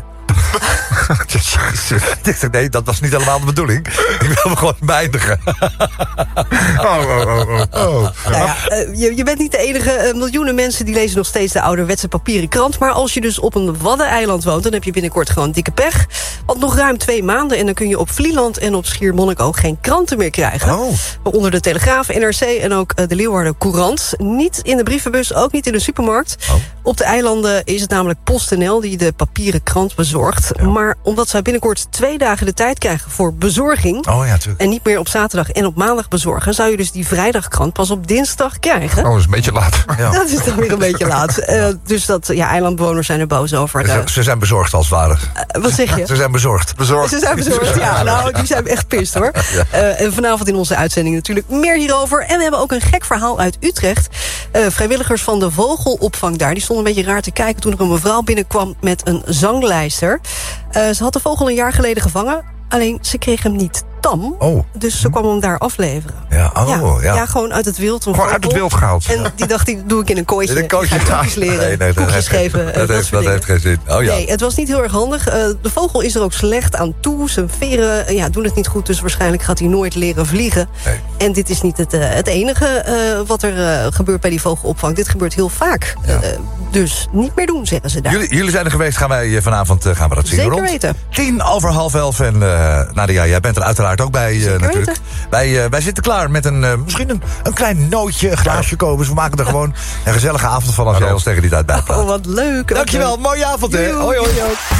Nee, dat was niet helemaal de bedoeling. Ik wil hem gewoon beëindigen.
oh, oh, oh, oh. oh.
Nou ja, uh, je, je bent niet de enige. Uh, miljoenen mensen die lezen nog steeds de ouderwetse papieren krant. Maar als je dus op een waddeneiland woont, dan heb je binnenkort gewoon dikke pech. Want nog ruim twee maanden en dan kun je op Vlieland en op Schiermonnikoog geen kranten meer krijgen.
Oh.
Waaronder de Telegraaf, N R C en ook uh, de Leeuwarden Courant. Niet in de brievenbus, ook niet in de supermarkt. Oh. Op de eilanden is het namelijk PostNL die de papieren krant bezorgt. Ja. Maar omdat zij binnenkort twee dagen de tijd krijgen voor bezorging...
Oh, ja,
en niet meer op zaterdag en op maandag bezorgen... zou je dus die vrijdagkrant pas op dinsdag krijgen.
Oh, dat is een beetje laat.
Ja. Dat is dan weer een beetje laat. Uh, dus dat, ja, eilandbewoners zijn er boos over.
Ze, ze zijn bezorgd als het ware.
Uh, wat zeg je?
Ze zijn bezorgd.
bezorgd. Ze zijn bezorgd, ja. Nou, die zijn echt pist, hoor. Ja. Uh, en vanavond in onze uitzending natuurlijk meer hierover. En we hebben ook een gek verhaal uit Utrecht. Uh, vrijwilligers van de vogelopvang daar... die stonden een beetje raar te kijken toen er een mevrouw binnenkwam... met een zanglijster. Uh, ze had de vogel een jaar geleden gevangen. Alleen, ze kreeg hem niet tam.
Oh.
Dus ze kwam hem daar afleveren.
Ja, oh, ja.
ja. ja gewoon uit het wild.
Gewoon uit het wild gehaald.
En die dacht, die doe ik in een kooitje.
In een kooitje.
Koekjes leren, nee, nee, koekjes geven.
Dat, dat, heeft, dat heeft geen zin. Oh, ja.
Nee, het was niet heel erg handig. Uh, de vogel is er ook slecht aan toe. Zijn veren uh, ja, doen het niet goed, dus waarschijnlijk gaat hij nooit leren vliegen. Nee. En dit is niet het, uh, het enige uh, wat er uh, gebeurt bij die vogelopvang. Dit gebeurt heel vaak. Ja. Uh, dus niet meer doen, zeggen ze daar.
Jullie, jullie zijn er geweest, gaan wij vanavond uh, gaan we dat zien.
Zeker
rond.
weten.
Tien over half elf. En uh, Nadia, jij bent er uiteraard ook bij uh, natuurlijk. Wij, uh, wij zitten klaar met een, uh, misschien een, een klein nootje, een glaasje Kobus. We maken er gewoon een gezellige avond van als jij ons tegen die tijd bijpraat.
Oh, wat leuk.
Dankjewel,
leuk.
Mooie avond, hè. Hoi, hoi.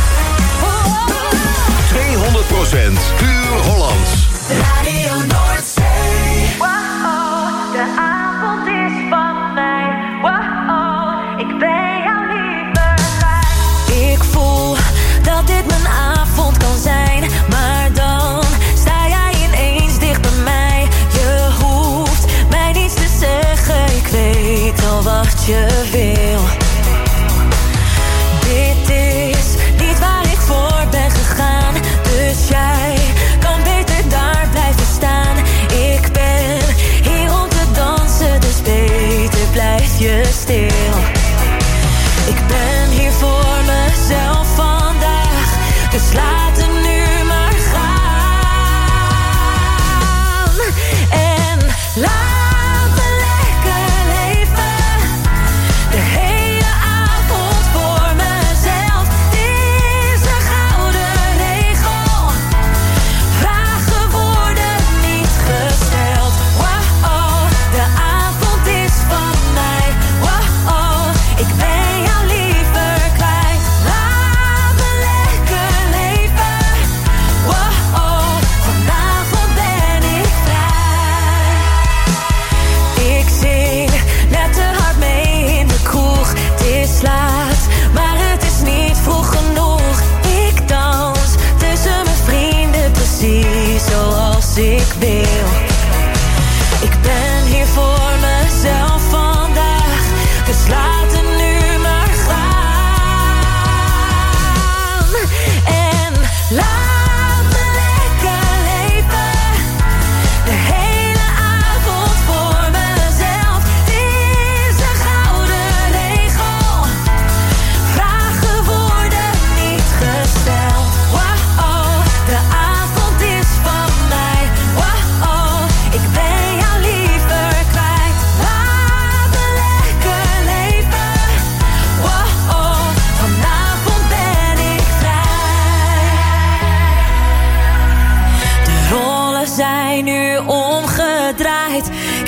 tweehonderd procent puur Hollands.
Radio Noordzee. Wow, de avond is van mij. Wow, ik ben jou liever kwijt.
Ik voel dat dit mijn avond kan zijn, maar dan sta jij ineens dicht bij mij. Je hoeft mij niets te zeggen, ik weet al wat je wil. Dit is niet waar ik voor ben gegaan, dus jij kan beter daar blijven staan. Ik ben hier om te dansen, dus beter blijf je stil. Ik ben hier voor mezelf vandaag, dus laat het nu maar gaan.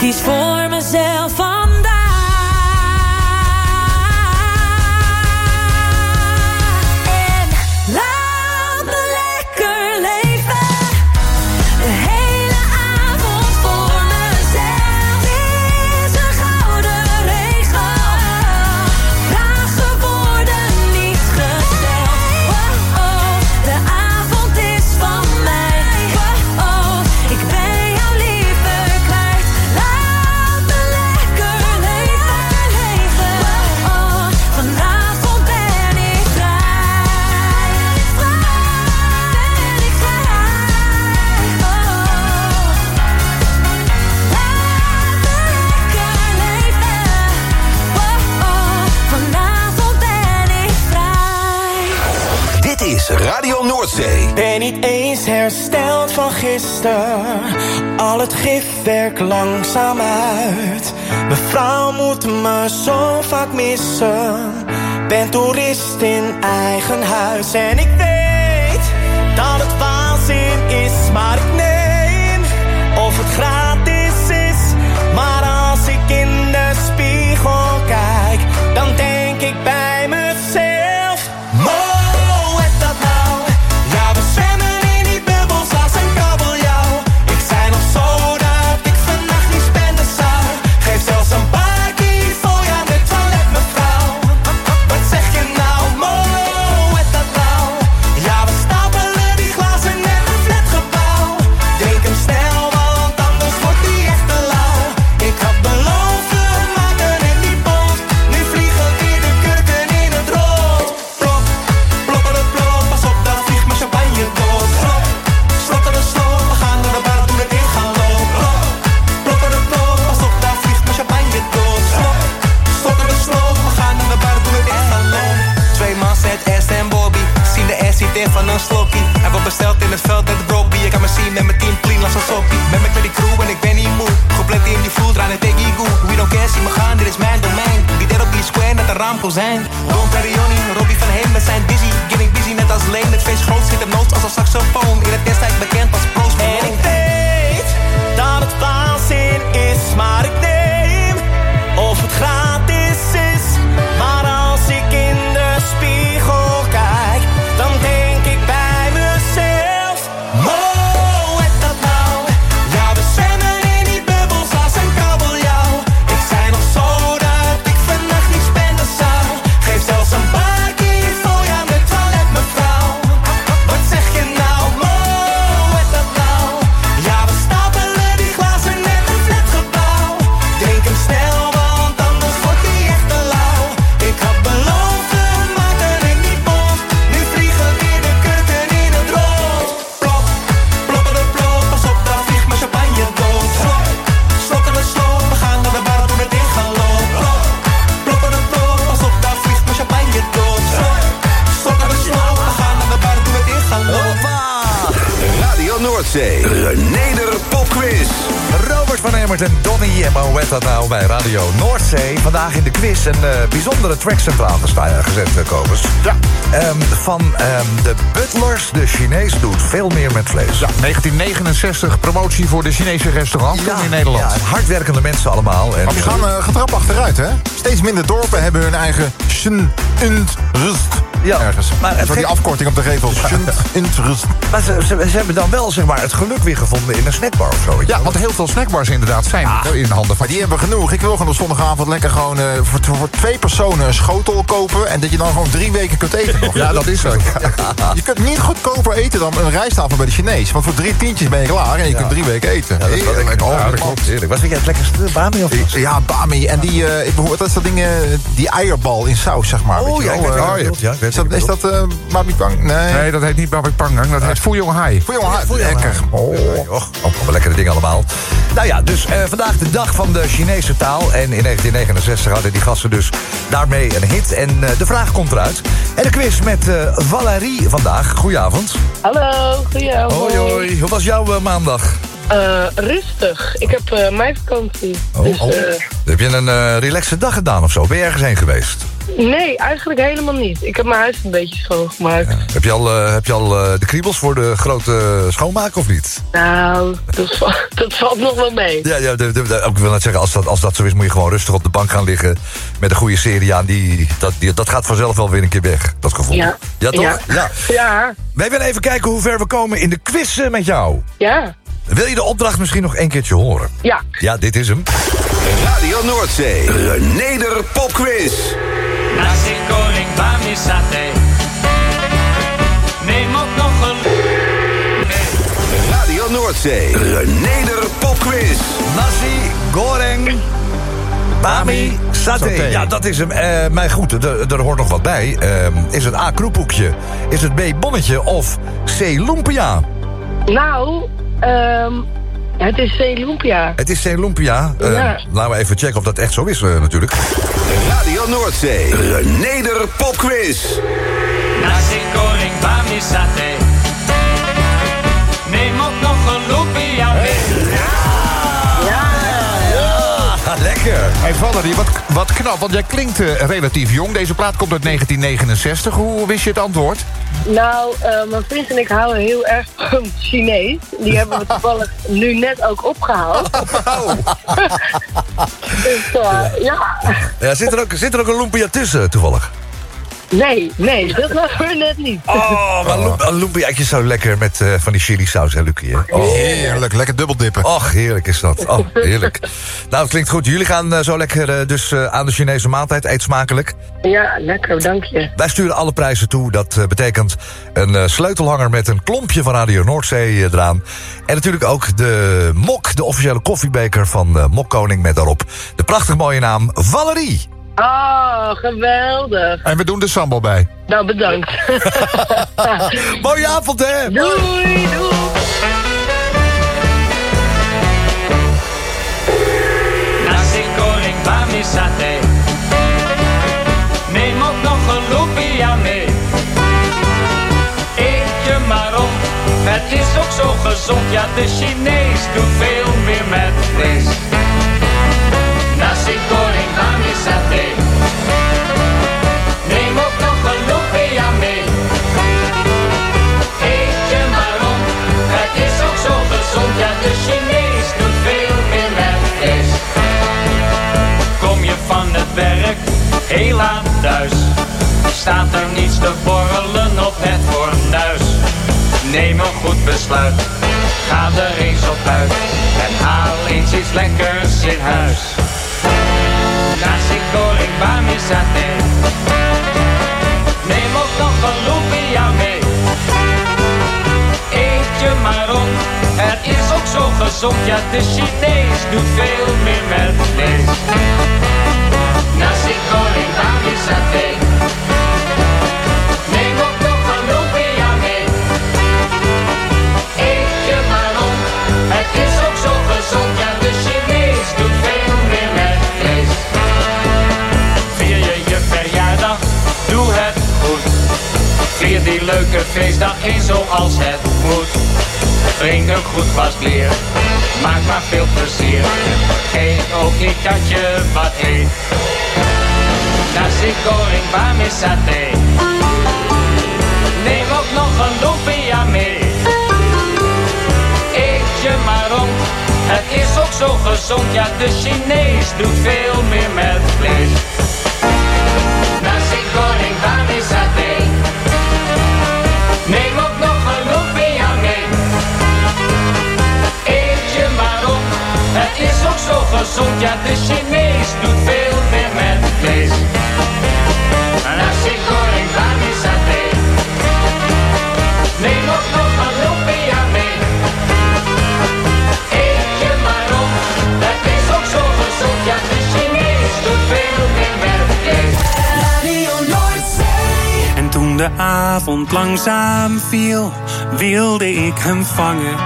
kies voor mezelf vandaag. En laat me lekker leven. De hele avond voor mezelf. Is een gouden regel. Vragen worden niet gesteld. Oh, oh, de avond is van mij. Oh, oh, ik ben jou liever kwijt. Laat me lekker leven, leven. Oh, oh, vanavond ben ik vrij. Ben ik vrij. Oh, laat me lekker leven. Oh, oh, vanavond ben ik vrij.
Dit is Radio Noordzee.
Ben niet eens hersteld van gisteren. Al het gif werkt langzaam uit. Mevrouw moet me zo vaak missen. Ben toerist in eigen huis. En ik weet dat het waanzin is, maar ik neem of het gratis is. Maar als ik in de spiegel kijk, dan denk ik bij mezelf: Mo, is dat nou? Ja, we zwemmen in die bubbels als een kabeljauw. Ik zei nog zo dat ik vannacht niet spenden zou. Geef zelfs een bakkie voor je aan de toilet, mevrouw. Wat zeg je nou? Mo, is dat nou? Ja, we stapelen die glazen net een flatgebouw. Drink hem snel, want anders wordt die echt te lauw. Ik had beloofd te maken en die boot. Nu vliegen weer de kurken in het rood. Plop, ploppen de plop, pas op, dan vliegt mijn champagne dood. Plop, slotten de sloot, we gaan naar de bar, doen het in gaan lopen. Plop, ploppen de plop, pas op, dan vliegt mijn champagne dood. Plop, slotten de sloot, we gaan naar de bar, doen het in gaan lopen. Twee man zet Ernst en Bobby, zien de S I T van een slokkie. Hij wordt besteld in het veld met de Robbie. Je kan me zien met mijn team clean als een soppie. Ben met die crew en ik ben niet moe. Gepland in die vloed, draaien tegen je goe. We don't care, zie me gaan, dit is mijn domein. Die dead op die square, net een rampel zijn. Don Perrioni, Robbie van Heem, we zijn busy. Getting busy, net als Leen. Het feest groot, schiet hem nood als een saxofoon. In het destijds bekend als Post Malone. En ik weet dat het waanzin is, maar ik neem of het gratis is. Maar als ik in de spiegel kijk, dan denk ik bij mezelf: Mo, is dat nou? Ja, we zwemmen in die bubbels als een kabeljauw. Ik zei nog zo dat ik vannacht niet spenden zou. Geef zelfs een bakkie voor je aan de toilet, mevrouw. Wat zeg je nou? Mo, is dat nou? Ja, we stapelen die glazen net een flatgebouw. Drink hem snel, want anders wordt die echt te lauw. Ik had beloofd te maken en die boot. Nu vliegen weer de kurken in het rood. Plop, ploppen de plop, pas op, daar vliegt mijn champagne dood. Plop, slokken de sloot, we gaan naar de bar, doen het in gaan lopen. Plop, ploppen de plop, pas op, daar vliegt mijn champagne dood. Plop, slokken de sloot, we gaan naar de bar, doen het in gaan lopen.
Radio Noordzee. Reneder Popquiz.
Robert van Emert en Donnie en hoe heet dat nou bij Radio Noordzee. Vandaag in de quiz een uh, bijzondere track centraal gesta- gezet, uh, Kobus. Ja. Um, van um, de Butlers, de Chinees doet veel meer met vlees.
Ja, negentien negenenzestig, promotie voor de Chinese restaurant
Ja,
in Nederland.
Ja, hardwerkende mensen allemaal. En
Maar we gaan uh, getrap achteruit, hè? Steeds minder dorpen hebben hun eigen Shen und Rust.
Ja,
ergens.
maar het
Voor die
geeft-
afkorting op de regels. Shen und Rust.
Maar ze, ze, ze hebben dan wel zeg maar, het geluk weer gevonden in een snackbar of zo. weet je
Ja,
wel.
want heel veel snackbars inderdaad zijn
Ja.
in handen van. Maar die hebben we genoeg. Ik wil gewoon op zondagavond lekker gewoon uh, voor, voor twee personen een schotel kopen. En dat je dan gewoon drie weken kunt eten nog.
Ja, dat is zo.
Ja. Je kunt niet goedkoper eten dan een rijsttafel bij de Chinees. Want voor drie tientjes ben je klaar en je
Ja.
kunt drie weken eten.
Ja, dat is wel
Heerlijk.
lekker.
Oh,
Ja, dat klopt. Heerlijk. Wat vind jij het lekkerste? Bami of wat?
Ja, bami. En die, uh, ik behoor, dat is dat ding, uh, die eierbal in saus, zeg maar.
Oh,
weet je
ja, ik
wel.
weet
Uh,
wat je bedoelt. Ja, ik weet
is dat,
wat je
is dat uh, bami pang? Nee.
Nee, dat heet niet Babak Pangang, dat heet Fuyong Hai.
Fuyong Hai, lekker.
Oh, och, ook wel lekkere dingen allemaal. Nou ja, dus uh, vandaag de dag van de Chinese taal. En in negentien negenenzestig hadden die gasten dus daarmee een hit. En uh, de vraag komt eruit. En de quiz met uh, Valerie vandaag. Goedenavond.
Hallo, goedenavond.
Hoi, hoi. Hoe was jouw uh, maandag?
Uh, rustig. Ik heb uh, mijn vakantie.
Oh,
dus,
oh.
uh,
Heb je een uh, relaxe dag gedaan of zo? Ben je ergens heen geweest?
Nee, eigenlijk helemaal niet. Ik heb mijn huis een beetje schoongemaakt.
Ja. Heb je al, uh, heb je al uh, de kriebels voor de grote schoonmaak of niet?
Nou, dat, va- dat valt nog wel mee.
Ja, ja de, de, de, ik wil net zeggen, als dat, als dat zo is, moet je gewoon rustig op de bank gaan liggen met een goede serie aan. Die, dat, die, dat gaat vanzelf wel weer een keer weg, dat gevoel.
Ja,
ja toch?
Ja.
Ja.
ja.
Wij willen even kijken hoe ver we komen in de quiz met jou.
Ja.
Wil je de opdracht misschien nog één keertje horen?
Ja.
Ja, dit is hem.
Radio Noordzee, Reneder Popquiz.
Nasi goreng bami satay. Neem ook nog een...
Radio Noordzee, Reneder Popquiz.
Nasi goreng bami satay. Ja, dat is hem. Uh, maar goed, er, er hoort nog wat bij. Uh, is het A, kroephoekje? Is het B, bonnetje? Of C, lumpia?
Nou, um, het is C, lumpia.
Het is C, lumpia. Uh, ja. Laten we even checken of dat echt zo is uh, natuurlijk.
Radio Noordzee, Reneder Popquiz.
Nasi goreng bami satay. Neem ook nog een lumpia mee.
Lekker. Hey Valerie, wat, wat knap, want jij klinkt uh, relatief jong. Deze plaat komt uit negentien negenenzestig. Hoe wist je het antwoord?
Nou, uh, mijn vriend en ik houden heel erg van Chinees. Die hebben we toevallig nu net ook opgehaald. Oh. dus uh, ja.
ja zit, er ook, zit er ook een lumpia tussen toevallig?
Nee, nee, dat was er net niet.
Oh, maar een lumpiaatje zo lekker met uh, van die chili saus, hè, Lucie? Hè?
Oh, heerlijk, lekker dubbeldippen.
Och, heerlijk is dat. Oh, heerlijk. Nou, het klinkt goed. Jullie gaan uh, zo lekker uh, dus uh, aan de Chinese maaltijd. Eet smakelijk.
Ja, lekker, dank je.
Wij sturen alle prijzen toe. Dat uh, betekent een uh, sleutelhanger met een klompje van Radio Noordzee uh, eraan. En natuurlijk ook de mok, de officiële koffiebeker van uh, Mokkoning met daarop de prachtig mooie naam Valerie.
Oh, geweldig.
En we doen de sambal bij.
Nou, bedankt.
Mooie avond, hè?
Doei, doei.
Nasi goreng bami satay. Neem ook nog een lumpia mee. Eet je maar op, het is ook zo gezond. Ja, de Chinees doet veel meer met vlees. Nasi goreng bami satay. Neem ook nog een lumpia mee. Eet je maar op, het is ook zo gezond. Ja, de Chinees doet veel meer met vlees. Kom je van het werk heel laat thuis, staat er niets te borrelen op het fornuis. Neem een goed besluit, ga er eens op uit en haal eens iets lekkers in huis. Nasi goreng bami satay. Neem ook nog een lumpia mee. Eet je maar op, het is ook zo gezond. Ja, de Chinees doet veel meer met vlees. Nasi goreng bami satay. Neem ook nog een lumpia mee. Eet je maar op, het is ook zo gezond. Ja, de Chinees doet veel meer met vlees. Vier je je verjaardag, doe het goed. Vier die leuke feestdag in zoals het moet. Drink een goed glas bier, maak maar veel plezier. Vergeet ook niet dat je wat eet. Nasi goreng bami satay. Neem ook nog een lumpia mee. Eet je maar op, het is ook zo gezond. Ja, de Chinees doet veel meer met vlees. Nasi goreng bami satay. Neem ook nog een lumpia mee. Eet je maar op, het is ook zo gezond. Ja, de Chinees doet veel meer met vlees. Nasi goreng bami satay. Neem ook nog een lumpia mee. Eet je maar op, het is ook zo gezond. Ja, de Chinees doet veel meer met vlees. Radio Noordzee.
En toen de avond langzaam viel, wilde ik hem vangen.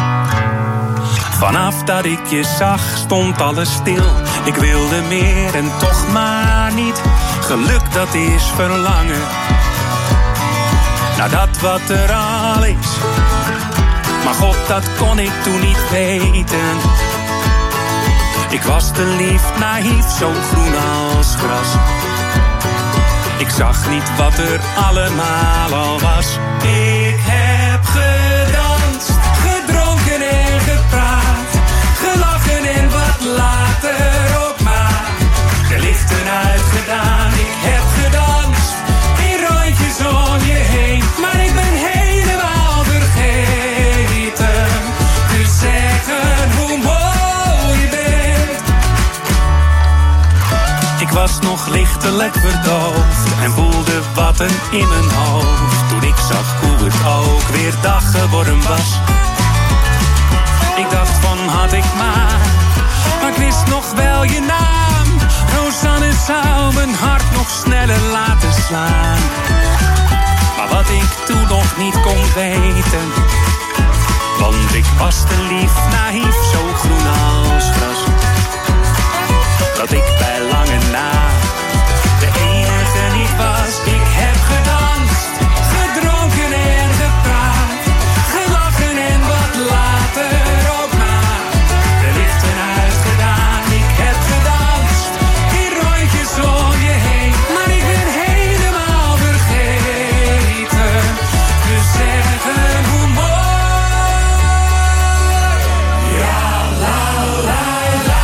Vanaf dat ik je zag, stond alles stil. Ik wilde meer en toch maar niet. Geluk, dat is verlangen. Nou, dat wat er al is. Maar God, dat kon ik toen niet weten. Ik was te lief, naïef, zo groen als gras.
Ik zag niet wat er allemaal al was. Ik heb gedanst, gedronken en gepraat, gelachen en wat later ook maar de lichten uitgedaan. Ik heb gedanst in rondjes om je heen, maar ik ben helemaal vergeten te zeggen hoe mooi je bent. Ik was nog lichtelijk verdoofd en voelde wat een in mijn hoofd toen ik zag hoe het ook weer dag geworden was. Ik dacht van had ik maar, maar ik wist nog wel je naam. Rosanne zou mijn hart nog sneller laten slaan. Maar wat ik toen nog niet kon weten, want ik was te lief, naïef, zo groen als gras, dat ik bij lange na de enige niet was. Ik heb gedanst, gedronken en gepraat, gelachen en wat later ook maar de lichten uitgedaan. Ik heb gedanst in rondjes om je heen, maar ik ben helemaal vergeten te zeggen hoe mooi. Ja, la la la.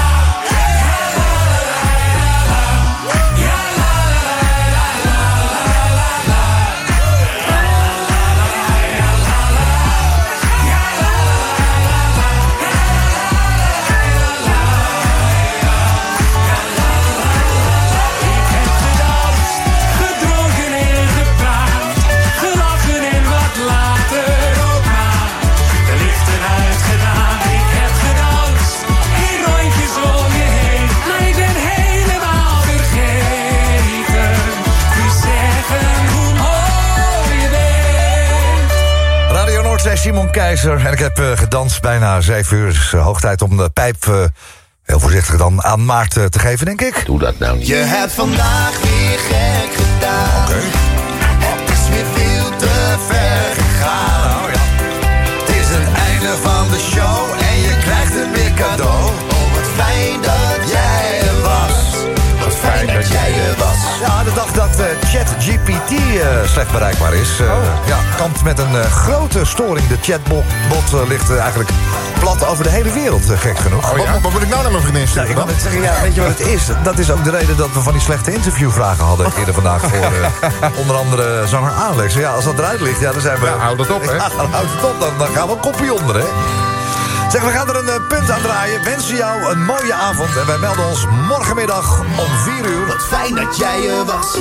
Simon Keizer en ik heb uh, gedanst bijna zeven uur. Het is uh, hoog tijd om de pijp, uh, heel voorzichtig dan, aan Maart uh, te geven, denk ik.
Doe dat nou niet. Je hebt vandaag weer gek gedaan.
Oké. Okay.
Het is weer veel te ver gegaan.
Oh, ja.
Het is het einde van de show en je krijgt het weer cadeau. Oh, wat fijn dat jij er was. Wat fijn dat jij er was.
Ja, de dag dat uh, ChatGPT uh, slecht bereikbaar is. Uh, oh. Ja, kampt met een uh, grote storing. De chatbot uh, ligt uh, eigenlijk plat over de hele wereld, uh, gek genoeg.
Oh, ja? Wat, wat moet ik nou naar mijn vriendin sturen?
Ja, ik wou net zeggen, ja, weet je wat het is? Dat is ook de reden dat we van die slechte interviewvragen hadden eerder vandaag voor uh, onder andere zanger Alex. Ja, als dat eruit ligt, ja, dan zijn we...
Ja, houd het op, hè?
Ja, dan houdt het op. Dan, dan gaan we een kopje onder, hè? Zeg, we gaan er een uh, punt aan draaien. Wensen jou een mooie avond. En wij melden ons morgenmiddag om vier uur.
Wat fijn dat jij er was.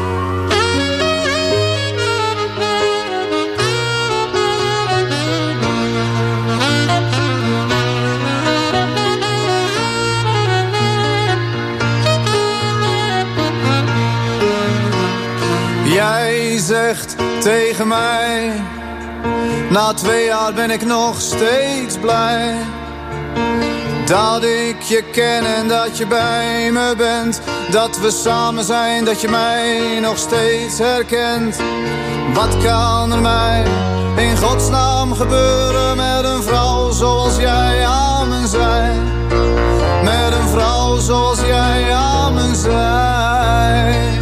Jij zegt tegen mij, na twee jaar ben ik nog steeds blij dat ik je ken en dat je bij me bent. Dat we samen zijn, dat je mij nog steeds herkent. Wat kan er mij in godsnaam gebeuren met een vrouw zoals jij aan me zijn? Met een vrouw zoals jij aan me zijn.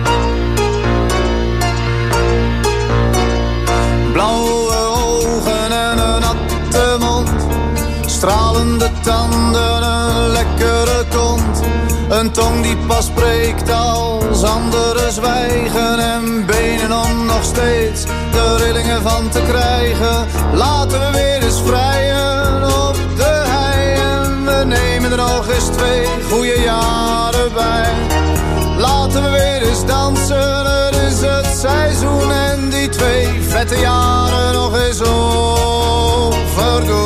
Blauwe ogen en een natte mond, stralende tanden, een lekkere kont. Een tong die pas spreekt als anderen zwijgen. En benen om nog steeds de rillingen van te krijgen. Laten we weer eens vrijen op de hei. En we nemen er nog eens twee goede jaren bij. Laten we weer eens dansen, het is het seizoen. En die twee vette jaren nog eens overdoen.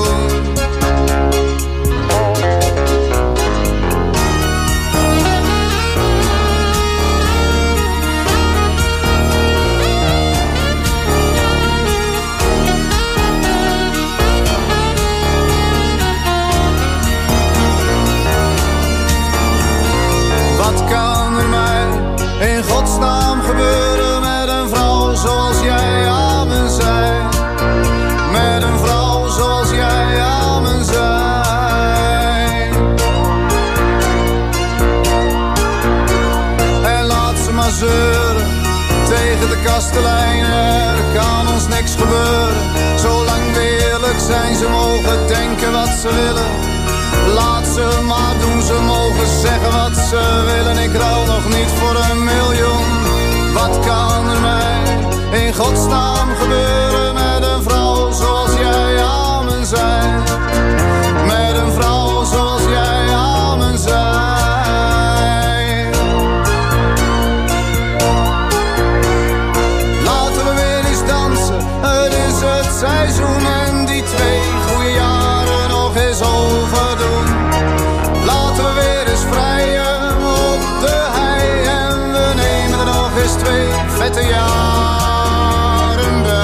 Wat kan er mij in godsnaam gebeuren met een vrouw zoals jij aan me zei? Met een vrouw zoals jij aan kastelein, er kan ons niks gebeuren. Zolang we eerlijk zijn, ze mogen denken wat ze willen. Laat ze maar doen, ze mogen zeggen wat ze willen. Ik ruil nog niet voor een miljoen. Wat kan er mij in godsnaam gebeuren met een vrouw zoals jij aan me zijn? Met een vrouw zoals jij aan me zijn. Laten we weer eens dansen, het is het seizoen en die twee goede jaren nog eens overdoen. Laten we weer eens vrijen op de hei en we nemen er nog eens twee vette jaren bij.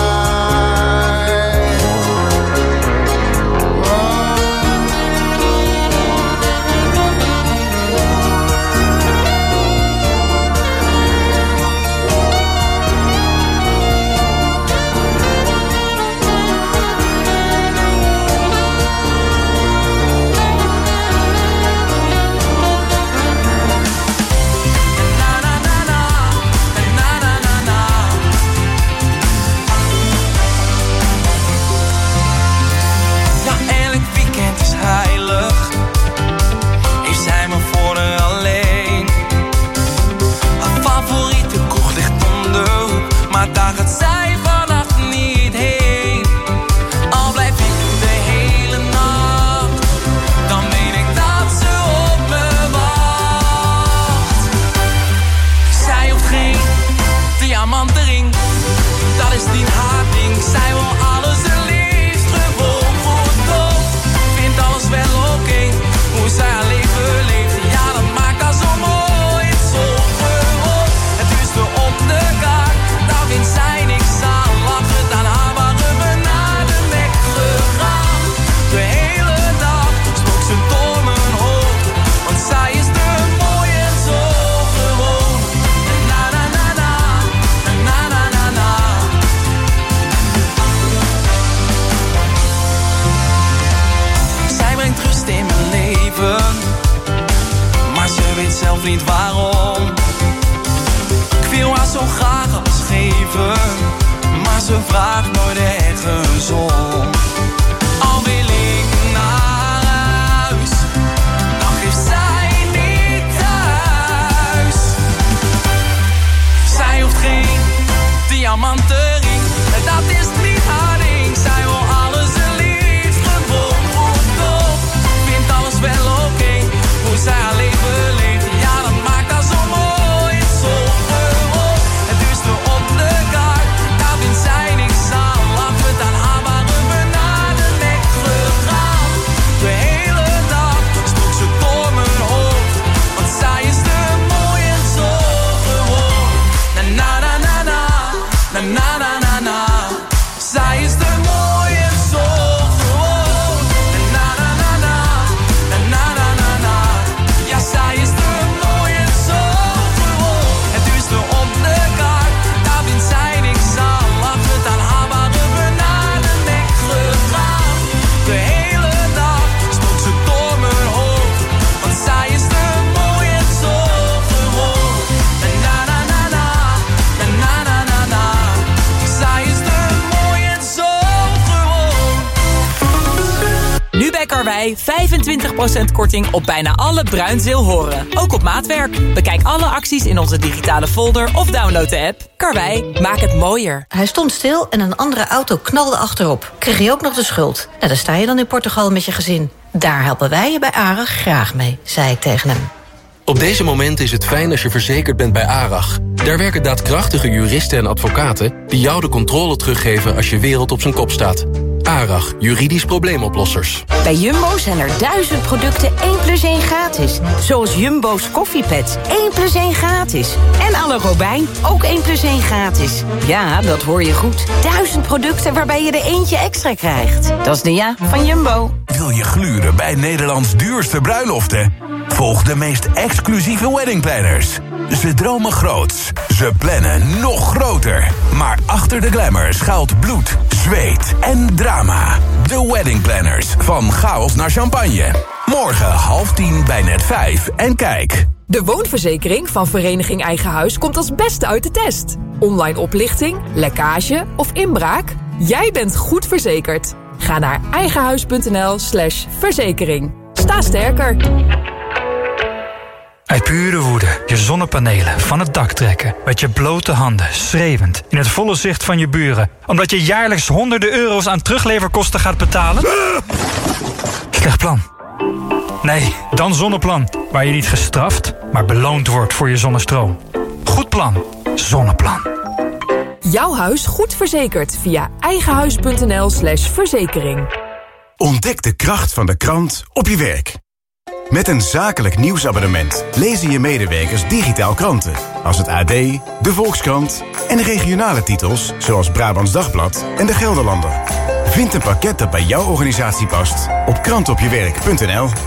Daar gaat zij vannacht niet heen. Al blijf ik de hele nacht, dan weet ik dat ze op me wacht. Zij hoeft geen diamantenring, dat is niet haar ding. Zij wil alles het liefst gewoon goed op. Vindt alles wel oké, okay, hoe zij haar leven leeft. Ja, dat maakt haar zo mooi, het is zo gewoon. Het duurste op de kaart, daar vindt zij niks aan. Lachen, dan haar waren we naar de nek gegaan. De hele dag spook ze door mijn hoofd, want zij is te mooi en zo gewoon. Na na na na, na na na na. Zij brengt rust in mijn leven, maar ze weet zelf niet waarom. Ik wil haar zo graag alles geven, maar ze vraagt nooit ergens om. Al wil ik naar huis, dan geeft zij niet thuis. Zij hoeft geen diamantenring, dat is niet haar ding. Zij wil alles het liefst gewoon goed op. Vindt alles wel oké, okay, hoe zij haar leven leeft. Ja, dat maakt haar zo mooi, het is zo gewoon. Het duurste op de kaart, daar vindt zij niks aan. Lachen, dan haar waren we naar de nek gegaan. De hele dag spook ze door mijn hoofd, want zij is te mooi en zo gewoon. Na na na na na, na na na na na. Zij is te mooi en zo gewoon. Na na na na, na na na na na. Ja, zij is te mooi en zo gewoon. Het duurste op de kaart, daar vindt zij niks aan. Lachen, dan haar waren we naar de nek gegaan. De hele dag spook ze door mijn hoofd, want zij is te mooi en zo gewoon. Na na na na, na na na na na. Zij is te mooi en zo gewoon.
Nu bij Karwei vijfentwintig procent korting op bijna alle Bruinzeel horen. Ook op maatwerk. Bekijk alle acties in onze digitale folder of download de app. Karwei, maak het mooier.
Hij stond stil en een andere auto knalde achterop. Kreeg je ook nog de schuld? Nou, daar sta je dan in Portugal met je gezin. Daar helpen wij je bij ARAG graag mee, zei ik tegen hem.
Op deze momenten is het fijn als je verzekerd bent bij ARAG. Daar werken daadkrachtige juristen en advocaten die jou de controle teruggeven als je wereld op zijn kop staat. ARAG, juridisch probleemoplossers.
Bij Jumbo zijn er duizend producten één plus één gratis. Zoals Jumbo's koffiepads, één plus één gratis. En alle Robijn, ook één plus één gratis. Ja, dat hoor je goed. Duizend producten waarbij je er eentje extra krijgt. Dat is de ja van Jumbo.
Wil je gluren bij Nederlands duurste bruiloften? Volg de meest exclusieve weddingplanners. Ze dromen groots, ze plannen nog groter. Maar achter de glamour schuilt bloed, zweet en drama. De Wedding Planners, van chaos naar champagne. Morgen half tien bij Net vijf. En kijk,
De woonverzekering van Vereniging Eigen Huis komt als beste uit de test. Online oplichting, lekkage of inbraak? Jij bent goed verzekerd. Ga naar eigenhuis.nl slash verzekering. Sta sterker.
Uit pure woede je zonnepanelen van het dak trekken. Met je blote handen, schreeuwend, in het volle zicht van je buren. Omdat je jaarlijks honderden euro's aan terugleverkosten gaat betalen? Slecht plan. Nee, dan Zonneplan. Waar je niet gestraft, maar beloond wordt voor je zonnestroom. Goed plan. Zonneplan.
Jouw huis goed verzekerd via eigenhuis.nl slash verzekering.
Ontdek de kracht van de krant op je werk. Met een zakelijk nieuwsabonnement lezen je medewerkers digitaal kranten. Als het A D, de Volkskrant en regionale titels zoals Brabants Dagblad en de Gelderlander. Vind een pakket dat bij jouw organisatie past op krantopjewerk punt n l.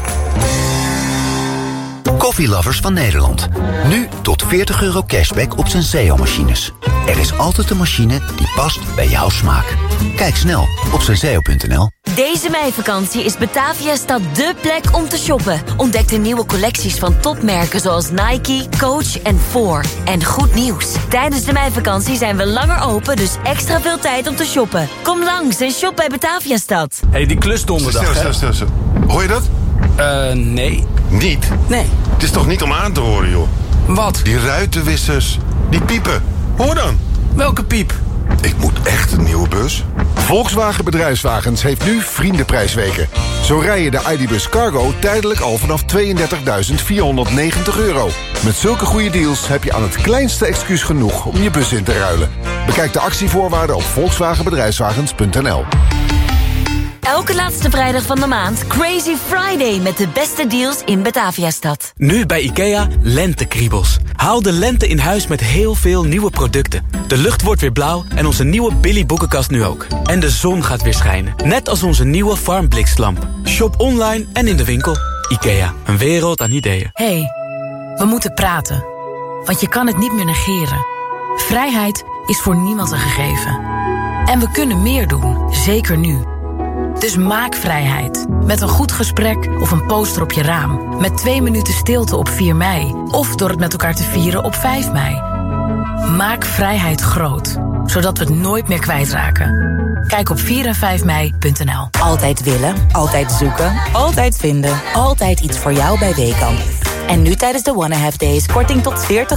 Koffielovers van Nederland. Nu tot veertig euro cashback op Senseo-machines. Er is altijd een machine die past bij jouw smaak. Kijk snel op senseo punt n l.
Deze meivakantie is Bataviastad dé plek om te shoppen. Ontdek de nieuwe collecties van topmerken zoals Nike, Coach en Four. En goed nieuws. Tijdens de meivakantie zijn we langer open, dus extra veel tijd om te shoppen. Kom langs en shop bij Bataviastad.
Hé, hey, die klus donderdag,
stil, stil, stil, stil. Hoor je dat?
Eh, uh, nee.
Niet?
Nee.
Het is toch niet om aan te horen, joh?
Wat?
Die ruitenwissers. Die piepen. Hoor dan.
Welke piep?
Ik moet echt een nieuwe bus.
Volkswagen Bedrijfswagens heeft nu vriendenprijsweken. Zo rij je de I D Bus Cargo tijdelijk al vanaf tweeëndertigduizend vierhonderdnegentig euro. Met zulke goede deals heb je aan het kleinste excuus genoeg om je bus in te ruilen. Bekijk de actievoorwaarden op volkswagen bedrijfswagens punt n l.
Elke laatste vrijdag van de maand Crazy Friday met de beste deals in Bataviastad.
Nu bij IKEA lentekriebels. Haal de lente in huis met heel veel nieuwe producten. De lucht wordt weer blauw en onze nieuwe Billy boekenkast nu ook. En de zon gaat weer schijnen. Net als onze nieuwe Farmblikslamp. Shop online en in de winkel. IKEA, een wereld aan ideeën.
Hey, we moeten praten. Want je kan het niet meer negeren. Vrijheid is voor niemand een gegeven. En we kunnen meer doen, zeker nu. Dus maak vrijheid. Met een goed gesprek of een poster op je raam. Met twee minuten stilte op vier mei. Of door het met elkaar te vieren op vijf mei. Maak vrijheid groot. Zodat we het nooit meer kwijtraken. Kijk op vier en vijf mei punt n l.
Altijd willen, altijd zoeken, altijd vinden. Altijd iets voor jou bij Weekamp. En nu tijdens de Wanna Have Days korting tot veertig